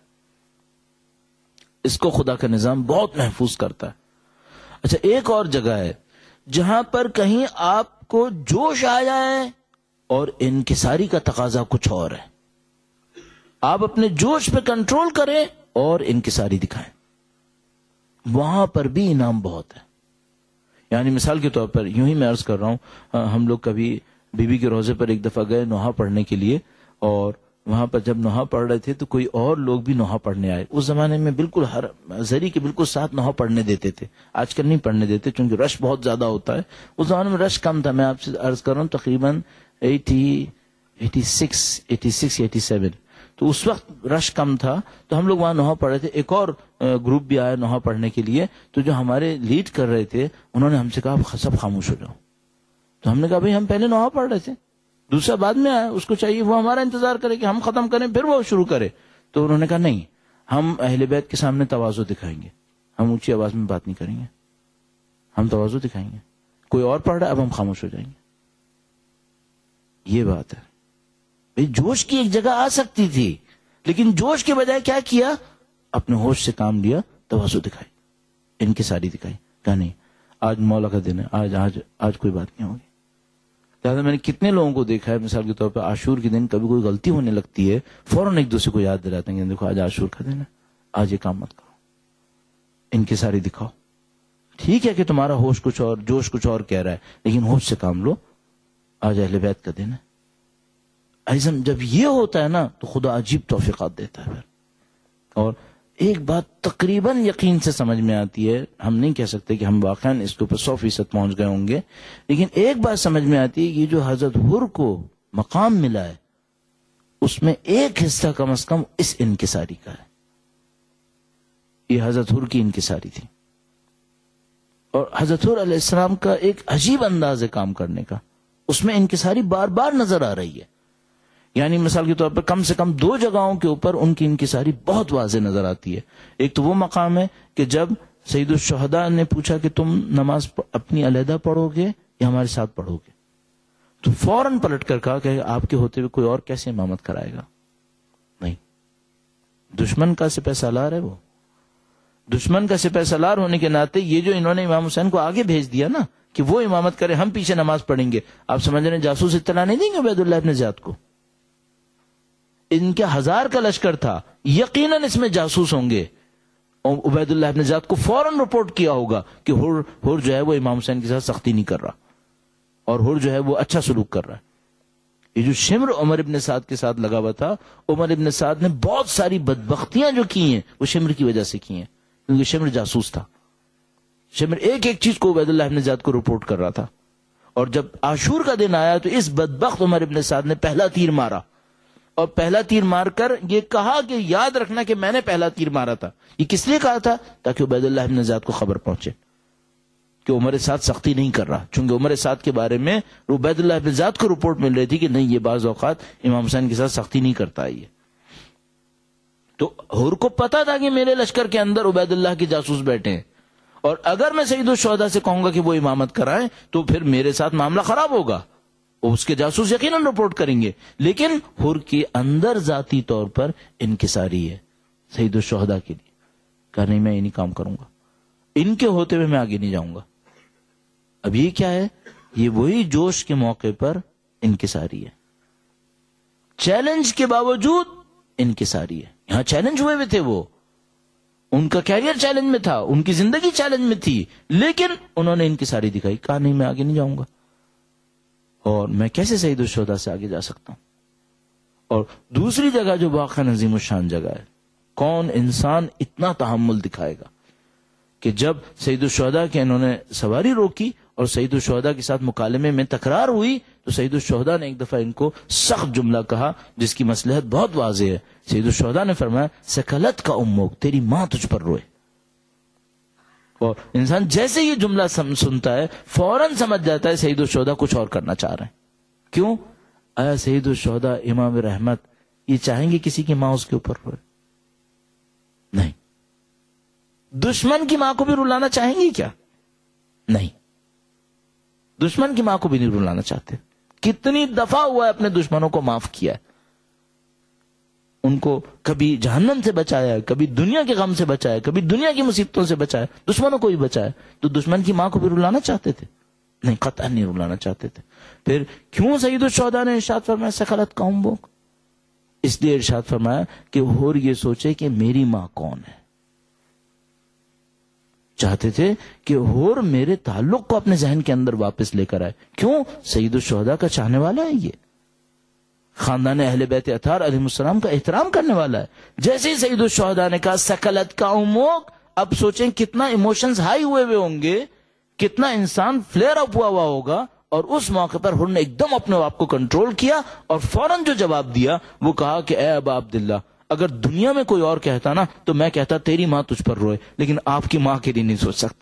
اس کو خدا کا نظام بہت محفوظ کرتا ہے. اچھا، ایک اور جگہ ہے جہاں پر کہیں آپ کو جوش آ جائے اور انکساری کا تقاضا کچھ اور ہے. آپ اپنے جوش پہ کنٹرول کریں اور انکساری دکھائیں، وہاں پر بھی انعام بہت ہے. یعنی مثال کے طور پر یوں ہی میں عرض کر رہا ہوں، ہم لوگ کبھی بی بی کے روزے پر ایک دفعہ گئے نوحہ پڑھنے کے لیے، اور وہاں پر جب نوحہ پڑھ رہے تھے تو کوئی اور لوگ بھی نوحہ پڑھنے آئے. اس زمانے میں بالکل ہر زری کے بالکل ساتھ نوحہ پڑھنے دیتے تھے، آج کل نہیں پڑھنے دیتے چونکہ رش بہت زیادہ ہوتا ہے. اس زمانے میں رش کم تھا. میں آپ سے عرض کر رہا ہوں تقریباً 86 تو اس وقت رش کم تھا. تو ہم لوگ وہاں نوحہ پڑھ رہے تھے. ایک اور گروپ بھی آیا نوحہ پڑھنے کے لیے. تو جو ہمارے لیڈ کر رہے تھے انہوں نے ہم سے کہا آپ سب خاموش ہو جاؤ. تو ہم نے کہا بھائی ہم پہلے نوحہ پڑھ رہے تھے، دوسرا بعد میں آیا، اس کو چاہیے وہ ہمارا انتظار کرے کہ ہم ختم کریں پھر وہ شروع کرے. تو انہوں نے کہا نہیں، ہم اہل بیت کے سامنے تواضع دکھائیں گے، ہم اونچی آواز میں بات نہیں کریں گے، ہم تواضع دکھائیں گے. کوئی اور پڑھ رہا ہے، اب ہم خاموش ہو جائیں گے. یہ بات ہے. بھائی جوش کی ایک جگہ آ سکتی تھی، لیکن جوش کے بجائے کیا کیا؟ اپنے ہوش سے کام لیا، تواضع دکھائی، انکساری دکھائی. کہا نہیں، آج مولا کا دن ہے، آج کوئی بات نہیں ہوگی. لہٰذا میں نے کتنے لوگوں کو دیکھا ہے، مثال کے طور پہ عاشور کے دن کبھی کوئی غلطی ہونے لگتی ہے، فوراً ایک دوسرے کو یاد دلاتے ہیں کہ دیکھو آج عاشور کا دن ہے، آج یہ کام مت کرو، انکساری دکھاؤ. ٹھیک ہے کہ تمہارا ہوش کچھ اور، جوش کچھ اور کہہ رہا ہے، لیکن ہوش سے کام لو، آج اہل بیت کا دن ہے. عزیزم جب یہ ہوتا ہے نا تو خدا عجیب توفیقات دیتا ہے. اور ایک بات تقریباً یقین سے سمجھ میں آتی ہے، ہم نہیں کہہ سکتے کہ ہم واقعاً اس کے اوپر 100% پہنچ گئے ہوں گے، لیکن ایک بات سمجھ میں آتی ہے کہ جو حضرت حر کو مقام ملا ہے اس میں ایک حصہ کم از کم اس انکساری کا ہے. یہ حضرت حر کی انکساری تھی. اور حضرت حر علیہ السلام کا ایک عجیب انداز ہے کام کرنے کا، اس میں انکساری بار بار نظر آ رہی ہے. یعنی مثال کے طور پر کم سے کم 2 جگہوں کے اوپر ان کی انکساری بہت واضح نظر آتی ہے. ایک تو وہ مقام ہے کہ جب سید الشہداء نے پوچھا کہ تم نماز اپنی علیحدہ پڑھو گے یا ہمارے ساتھ پڑھو گے، تو فوراً پلٹ کر کہا کہ آپ کے ہوتے ہوئے کوئی اور کیسے امامت کرائے گا. نہیں، دشمن کا سپہ سالار ہے وہ. دشمن کا سپہ سالار ہونے کے ناطے یہ جو انہوں نے امام حسین کو آگے بھیج دیا نا کہ وہ امامت کرے، ہم پیچھے نماز پڑھیں گے، آپ سمجھ رہے ہیں جاسوس اطلاع نہیں دیں گے عبید اللہ ابن زیاد کو. ان کے 1000 کا لشکر تھا، یقیناً اس میں جاسوس ہوں گے. عبید اللہ ابن زیاد کو فوراً رپورٹ کیا ہوگا کہ حر جو ہے وہ امام حسین کے ساتھ سختی نہیں کر رہا، اور حر جو ہے وہ اچھا سلوک کر رہا ہے. یہ جو شمر عمر ابن سعد کے ساتھ لگا ہوا تھا، عمر ابن سعد نے بہت ساری بدبختیاں جو کی ہیں وہ شمر کی وجہ سے کی ہیں، کیونکہ شمر جاسوس تھا. شمر ایک ایک چیز کو عبید اللہ ابن زیاد کو رپورٹ کر رہا تھا. اور جب عاشور کا دن آیا تو اس بدبخت عمر ابن سعد نے پہلا تیر مارا، اور پہلا تیر مار کر یہ کہا کہ یاد رکھنا کہ میں نے پہلا تیر مارا تھا. یہ کس لیے کہا تھا؟ تاکہ عبید اللہ ابن زیاد کو خبر پہنچے کہ عمر سعد سختی نہیں کر رہا. چونکہ عمر سعد کے بارے میں عبید اللہ ابن زیاد کو رپورٹ مل رہی تھی کہ نہیں، یہ بعض اوقات امام حسین کے ساتھ سختی نہیں کرتا ہے. یہ تو حر کو پتا تھا کہ میرے لشکر کے اندر عبید اللہ کے جاسوس بیٹھے ہیں، اور اگر میں سید الشہداء سے کہوں گا کہ وہ امامت کرائیں تو پھر میرے ساتھ معاملہ خراب ہوگا، اس کے جاسوس یقیناً رپورٹ کریں گے. لیکن حر کے اندر ذاتی طور پر انکساری ہے سید الشہداء کے لیے. کہا نہیں، میں یہ نہیں کام کروں گا، ان کے ہوتے ہوئے میں آگے نہیں جاؤں گا. اب یہ کیا ہے؟ یہ وہی جوش کے موقع پر انکساری ہے. چیلنج کے باوجود انکساری ہے. یہاں چیلنج ہوئے تھے، وہ ان کا کیریئر چیلنج میں تھا، ان کی زندگی چیلنج میں تھی، لیکن انہوں نے انکساری دکھائی. کہا نہیں، میں آگے نہیں جاؤں گا، اور میں کیسے سید الشہداء سے آگے جا سکتا ہوں. اور دوسری جگہ جو واقعا عظیم الشان جگہ ہے، کون انسان اتنا تحمل دکھائے گا کہ جب سید الشہداء کے انہوں نے سواری روکی اور سید الشہداء کے ساتھ مکالمے میں تکرار ہوئی تو سید الشہداء نے ایک دفعہ ان کو سخت جملہ کہا جس کی مصلحت بہت واضح ہے. سید الشہداء نے فرمایا سکلت کا امک، تیری ماں تجھ پر روئے. اور انسان جیسے یہ جملہ سنتا ہے فوراً سمجھ جاتا ہے سید الشہداء کچھ اور کرنا چاہ رہے ہیں. کیوں؟ آیا سید الشہداء امام رحمت یہ چاہیں گے کسی کی ماں اس کے اوپر روئے؟ نہیں. دشمن کی ماں کو بھی رلانا چاہیں گے کیا؟ نہیں. دشمن کی ماں کو بھی نہیں رلانا چاہتے. کتنی دفعہ ہوا ہے اپنے دشمنوں کو معاف کیا ہے، ان کو کبھی جہنم سے بچایا ہے، کبھی دنیا کے غم سے بچایا ہے، کبھی دنیا کی مصیبتوں سے بچایا، دشمنوں کو بھی بچایا. تو دشمن کی ماں کو بھی رلانا چاہتے تھے؟ نہیں، قطعا نہیں رلانا چاہتے تھے. پھر کیوں سید الشہداء نے ارشاد فرمایا سکلت قوم بوک؟ اس لیے ارشاد فرمایا کہ ہور یہ سوچے کہ میری ماں کون ہے. چاہتے تھے کہ ہور میرے تعلق کو اپنے ذہن کے اندر واپس لے کر آئے. کیوں؟ سید الشہداء کا چاہنے والا ہے، یہ خاندان اہل بیت اطہار علیہ السلام کا احترام کرنے والا ہے. جیسے ہی سید الشہداء نے کہا سکلت قومک، اب سوچیں کتنا ایموشنز ہائی ہوئے ہوں گے، کتنا انسان فلیئر اپ ہوا ہوگا. اور اس موقع پر ہر نے ایک دم اپنے آپ کو کنٹرول کیا اور فوراً جو جواب دیا وہ کہا کہ اے ابا عبداللہ، اگر دنیا میں کوئی اور کہتا نا تو میں کہتا تیری ماں تجھ پر روئے، لیکن آپ کی ماں کے لیے نہیں سوچ سکتا.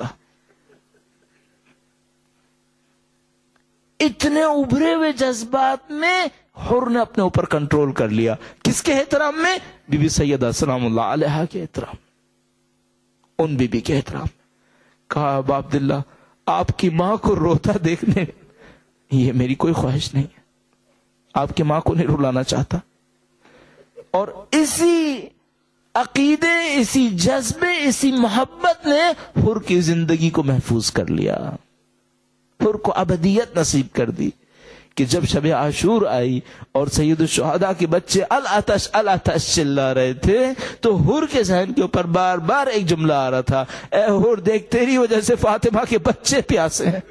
اتنے ابھرے ہوئے جذبات میں حر نے اپنے اوپر کنٹرول کر لیا. کس کے احترام میں؟ بی بی سیدہ سلام اللہ علیہا کے احترام، ان بی بی کے احترام. کہا ابا عبداللہ، آپ کی ماں کو روتا دیکھنے یہ میری کوئی خواہش نہیں ہے، آپ کی ماں کو نہیں رلانا چاہتا. اور اسی عقیدے، اسی جذبے، اسی محبت نے حر کی زندگی کو محفوظ کر لیا، حر کو ابدیت نصیب کر دی. کہ جب شب عاشور آئی اور سید الشہداء کے بچے العطش العطش چلا رہے تھے تو حر کے ذہن کے اوپر بار بار ایک جملہ آ رہا تھا، اے حر دیکھ تیری وجہ سے فاطمہ کے بچے پیاسے ہیں.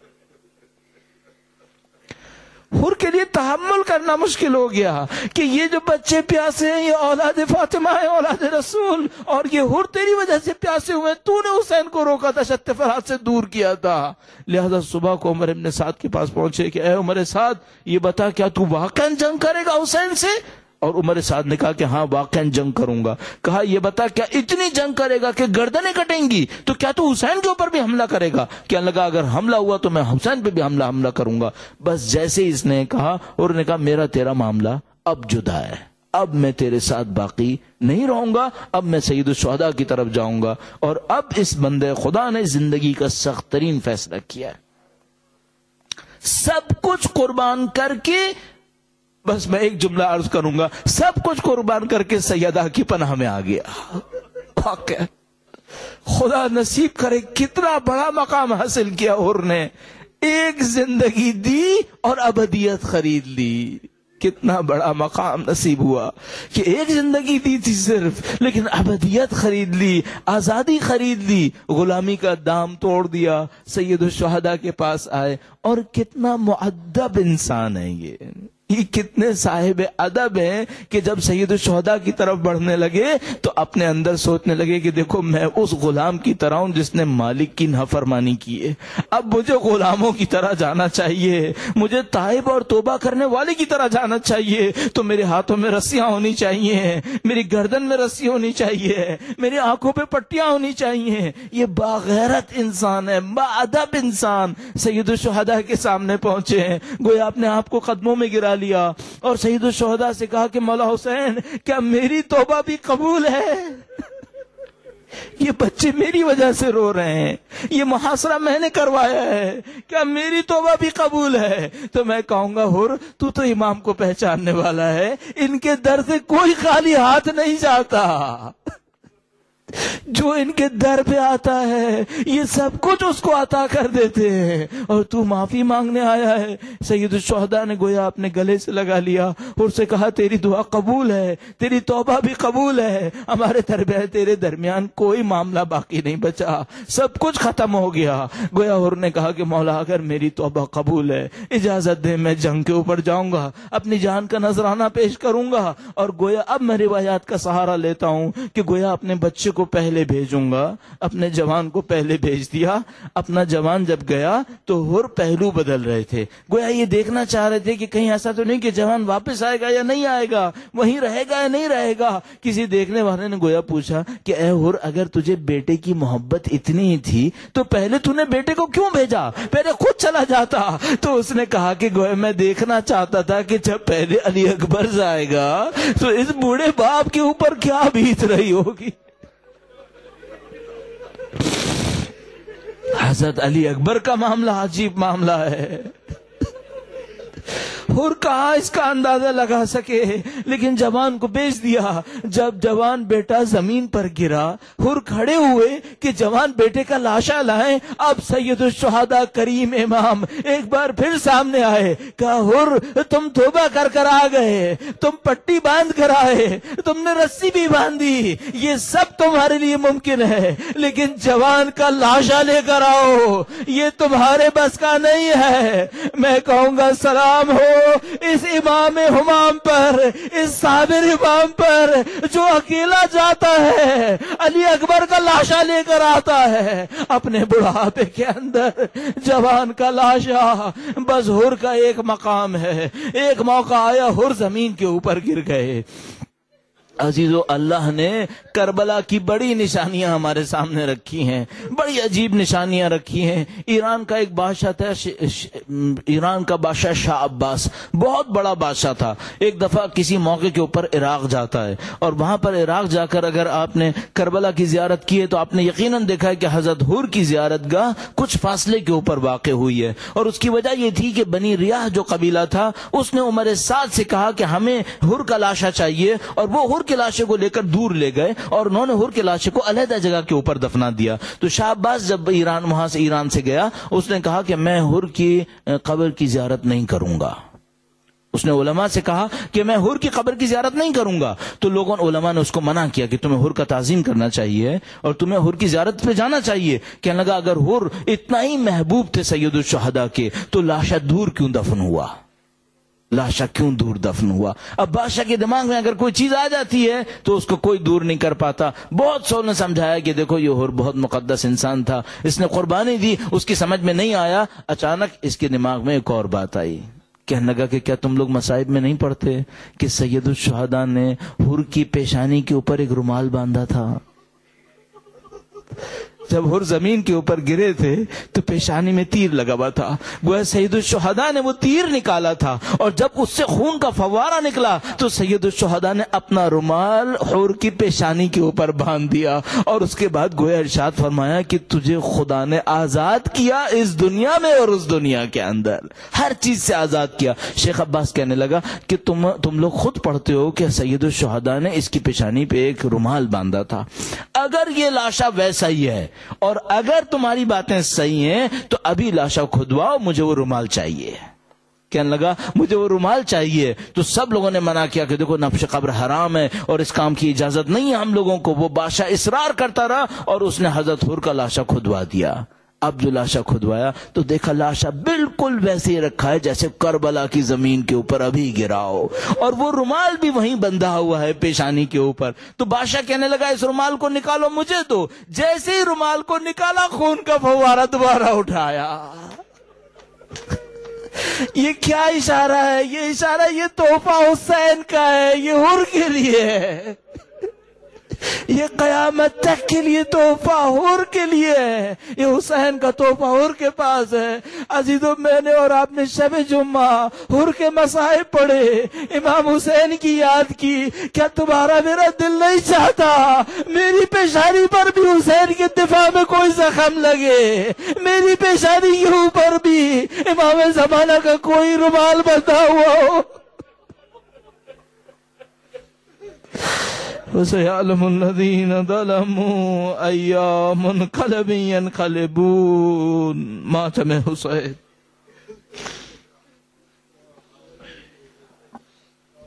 حر کے لیے تحمل کرنا مشکل ہو گیا کہ یہ جو بچے پیاسے ہیں یہ اولاد فاطمہ ہے، اولاد رسول، اور یہ حر تیری وجہ سے پیاسے ہوئے، تو نے حسین کو روکا تھا، شت فرات سے دور کیا تھا. لہذا صبح کو عمر ابن سعد کے پاس پہنچے کہ اے عمر سعد، یہ بتا کیا تو واقعا جنگ کرے گا حسین سے؟ اور عمر سعد نے کہا کہ ہاں واقعا جنگ کروں گا. کہا یہ بتا کیا اتنی جنگ کرے گا کہ گردنیں کٹیں گی؟ تو کیا تو حسین کے اوپر بھی حملہ کرے گا؟ کیا لگا اگر حملہ ہوا تو میں حسین پہ بھی حملہ کروں گا. بس جیسے اس نے کہا اور نے کہا میرا تیرا معاملہ اب جدا ہے، اب میں تیرے ساتھ باقی نہیں رہوں گا، اب میں سید الشہداء کی طرف جاؤں گا. اور اب اس بندے خدا نے زندگی کا سخت ترین فیصلہ کیا ہے، سب کچھ قربان کر کے، بس میں ایک جملہ عرض کروں گا، سب کچھ قربان کر کے سیدہ کی پناہ میں آ گیا. واقعا خدا نصیب کرے کتنا بڑا مقام حاصل کیا حر نے، ایک زندگی دی اور ابدیت خرید لی. کتنا بڑا مقام نصیب ہوا کہ ایک زندگی دی تھی صرف، لیکن ابدیت خرید لی، آزادی خرید لی، غلامی کا دام توڑ دیا. سید الشہداء کے پاس آئے اور کتنا مؤدب انسان ہے یہ کتنے صاحب ادب ہیں کہ جب سید الشہداء کی طرف بڑھنے لگے تو اپنے اندر سوچنے لگے کہ دیکھو میں اس غلام کی طرح ہوں جس نے مالک کی نافرمانی کی ہے، اب مجھے غلاموں کی طرح جانا چاہیے، مجھے تائب اور توبہ کرنے والے کی طرح جانا چاہیے. تو میرے ہاتھوں میں رسیاں ہونی چاہیے، میری گردن میں رسی ہونی چاہیے، میری آنکھوں پہ پٹیاں ہونی چاہیے. یہ باغیرت انسان ہے، با ادب انسان سید الشہداء کے سامنے پہنچے ہیں، گویا اپنے آپ کو قدموں میں گرا لیا اور سید الشہداء سے کہا کہ مولا حسین کیا میری توبہ بھی قبول ہے؟ یہ بچے میری وجہ سے رو رہے ہیں، یہ محاصرہ میں نے کروایا ہے، کیا میری توبہ بھی قبول ہے؟ تو میں کہوں گا حر تو امام کو پہچاننے والا ہے، ان کے در سے کوئی خالی ہاتھ نہیں جاتا، جو ان کے در پہ آتا ہے یہ سب کچھ اس کو عطا کر دیتے ہیں، اور تو معافی مانگنے آیا ہے. سید الشہداء نے گویا اپنے گلے سے لگا لیا اور سے کہا تیری دعا قبول ہے، تیری توبہ بھی قبول ہے، ہمارے تیرے درمیان کوئی معاملہ باقی نہیں بچا، سب کچھ ختم ہو گیا. گویا حر نے کہا کہ مولا اگر میری توبہ قبول ہے اجازت دے میں جنگ کے اوپر جاؤں گا، اپنی جان کا نذرانہ پیش کروں گا. اور گویا اب میں روایات کا سہارا لیتا ہوں کہ گویا اپنے بچے کو پہلے بھیجوں گا، اپنے جوان کو پہلے بھیج دیا۔ اپنا جوان جب گیا تو حر پہلو بدل رہے تھے، گویا یہ دیکھنا چاہ رہے تھے کہ کہیں ایسا تو نہیں کہ جوان واپس آئے گا یا نہیں آئے گا، وہیں رہے گا یا نہیں رہے گا۔ کسی دیکھنے والے نے گویا پوچھا کہ اے حر، اگر تجھے بیٹے کی محبت اتنی ہی تھی تو پہلے تو نے بیٹے کو کیوں بھیجا، پہلے خود چلا جاتا۔ تو اس نے کہا کہ گویا میں دیکھنا چاہتا تھا کہ جب پہلے علی اکبر جائے گا تو اس بوڑھے باپ کے اوپر کیا بیت رہی ہوگی۔ حضرت علی اکبر کا معاملہ عجیب معاملہ ہے۔ حر کہاں اس کا اندازہ لگا سکے، لیکن جوان کو بیچ دیا۔ جب جوان بیٹا زمین پر گرا، حر کھڑے ہوئے کہ جوان بیٹے کا لاشا لائیں۔ اب سید الشہداء کریم امام ایک بار پھر سامنے آئے، کہا حر تم توبہ کر آ گئے، تم پٹی باندھ کر آئے، تم نے رسی بھی باندھی، یہ سب تمہارے لیے ممکن ہے، لیکن جوان کا لاشا لے کر آؤ، یہ تمہارے بس کا نہیں ہے۔ میں کہوں گا سلام ہو اس امام ہمام پر، اس صابر امام پر جو اکیلا جاتا ہے، علی اکبر کا لاشا لے کر آتا ہے اپنے بڑھاپے کے اندر، جوان کا لاشا۔ بس حر کا ایک مقام ہے، ایک موقع آیا حر زمین کے اوپر گر گئے۔ عزیزو، اللہ نے کربلا کی بڑی نشانیاں ہمارے سامنے رکھی ہیں، بڑی عجیب نشانیاں رکھی ہیں۔ ایران کا ایک بادشاہ تھا، ایران کا بادشاہ شاہ عباس، بہت بڑا بادشاہ تھا۔ ایک دفعہ کسی موقع کے اوپر عراق جاتا ہے، اور وہاں پر عراق جا کر اگر آپ نے کربلا کی زیارت کی ہے تو آپ نے یقیناً دیکھا ہے کہ حضرت حر کی زیارت گاہ کچھ فاصلے کے اوپر واقع ہوئی ہے، اور اس کی وجہ یہ تھی کہ بنی ریاح جو قبیلہ تھا اس نے عمر سعد سے کہا کہ ہمیں حر کا لاشا چاہیے، اور وہ حر کے لاشے کو لے کر دور لے گئے اور انہوں نے حر کے لاشے کو علیحدہ جگہ کے اوپر دفنا دیا۔ تو شاہ عباس جب وہاں سے ایران سے گیا، اس نے کہا کہ میں حر کی قبر کی زیارت نہیں کروں گا۔ اس نے علماء سے کہا کہ میں حر کی قبر کی زیارت نہیں کروں گا، تو علماء نے اس کو منع کیا کہ تمہیں حر کا تعظیم کرنا چاہیے اور تمہیں حر کی زیارت پہ جانا چاہیے۔ کہنے لگا اگر حر اتنا ہی محبوب تھے سید الشہداء کے تو لاشا دور کیوں دفن ہوا، لاشا کیوں دور دفن ہوا؟ اب بادشاہ کے دماغ میں اگر کوئی چیز آ جاتی ہے تو اس کو کوئی دور نہیں کر پاتا۔ بہت سو نے سمجھایا کہ دیکھو یہ حر بہت مقدس انسان تھا، اس نے قربانی دی، اس کی سمجھ میں نہیں آیا۔ اچانک اس کے دماغ میں ایک اور بات آئی، کہنے لگا کہ کیا تم لوگ مصائب میں نہیں پڑھتے کہ سید الشہداء نے حر کی پیشانی کے اوپر ایک رومال باندھا تھا؟ جب حر زمین کے اوپر گرے تھے تو پیشانی میں تیر لگا ہوا تھا، گویا سید الشہداء نے وہ تیر نکالا تھا، اور جب اس سے خون کا فوارہ نکلا تو سید الشہداء نے اپنا رومال حر کی پیشانی کے اوپر باندھ دیا، اور اس کے بعد گویا ارشاد فرمایا کہ تجھے خدا نے آزاد کیا اس دنیا میں اور اس دنیا کے اندر، ہر چیز سے آزاد کیا۔ شیخ عباس کہنے لگا کہ تم لوگ خود پڑھتے ہو کہ سید الشہداء نے اس کی پیشانی پہ ایک رومال باندھا تھا، اگر یہ لاشا ویسا ہی ہے اور اگر تمہاری باتیں صحیح ہیں تو ابھی لاشا کھدواؤ، مجھے وہ رومال چاہیے۔ کہنے لگا مجھے وہ رومال چاہیے۔ تو سب لوگوں نے منع کیا کہ دیکھو نبش قبر حرام ہے اور اس کام کی اجازت نہیں ہے ہم لوگوں کو۔ وہ بادشاہ اصرار کرتا رہا اور اس نے حضرت حر کا لاشا کھدوا دیا۔ اب جو لاشا کھدوایا تو دیکھا لاشا بالکل ویسے ہی رکھا ہے جیسے کربلا کی زمین کے اوپر ابھی گرا ہو، اور وہ رومال بھی وہیں بندھا ہوا ہے پیشانی کے اوپر۔ تو بادشاہ کہنے لگا اس رومال کو نکالو مجھے دو۔ جیسے ہی رومال کو نکالا خون کا فوارہ دوبارہ اٹھایا۔ یہ کیا اشارہ ہے؟ یہ اشارہ یہ تحفہ حسین کا ہے، یہ حر کے لیے ہے، یہ قیامت تک کے لیے تحفہ حر کے لیے ہے، یہ حسین کا تحفہ حر کے پاس ہے۔ عزیزو، میں نے اور آپ نے شب جمعہ حر کے مصائب پڑھے، امام حسین کی یاد کی۔ کیا تمہارا میرا دل نہیں چاہتا میری پیشانی پر بھی حسین کے دفاع میں کوئی زخم لگے، میری پیشانی کے اوپر بھی امام زمانہ کا کوئی رومال بندھا ہوا ہو؟ وَسَيَعْلَمُ الَّذِينَ ظَلَمُوا أَيَّ مُنْقَلَبٍ يَنْقَلِبُونَ۔ ماتم حسین۔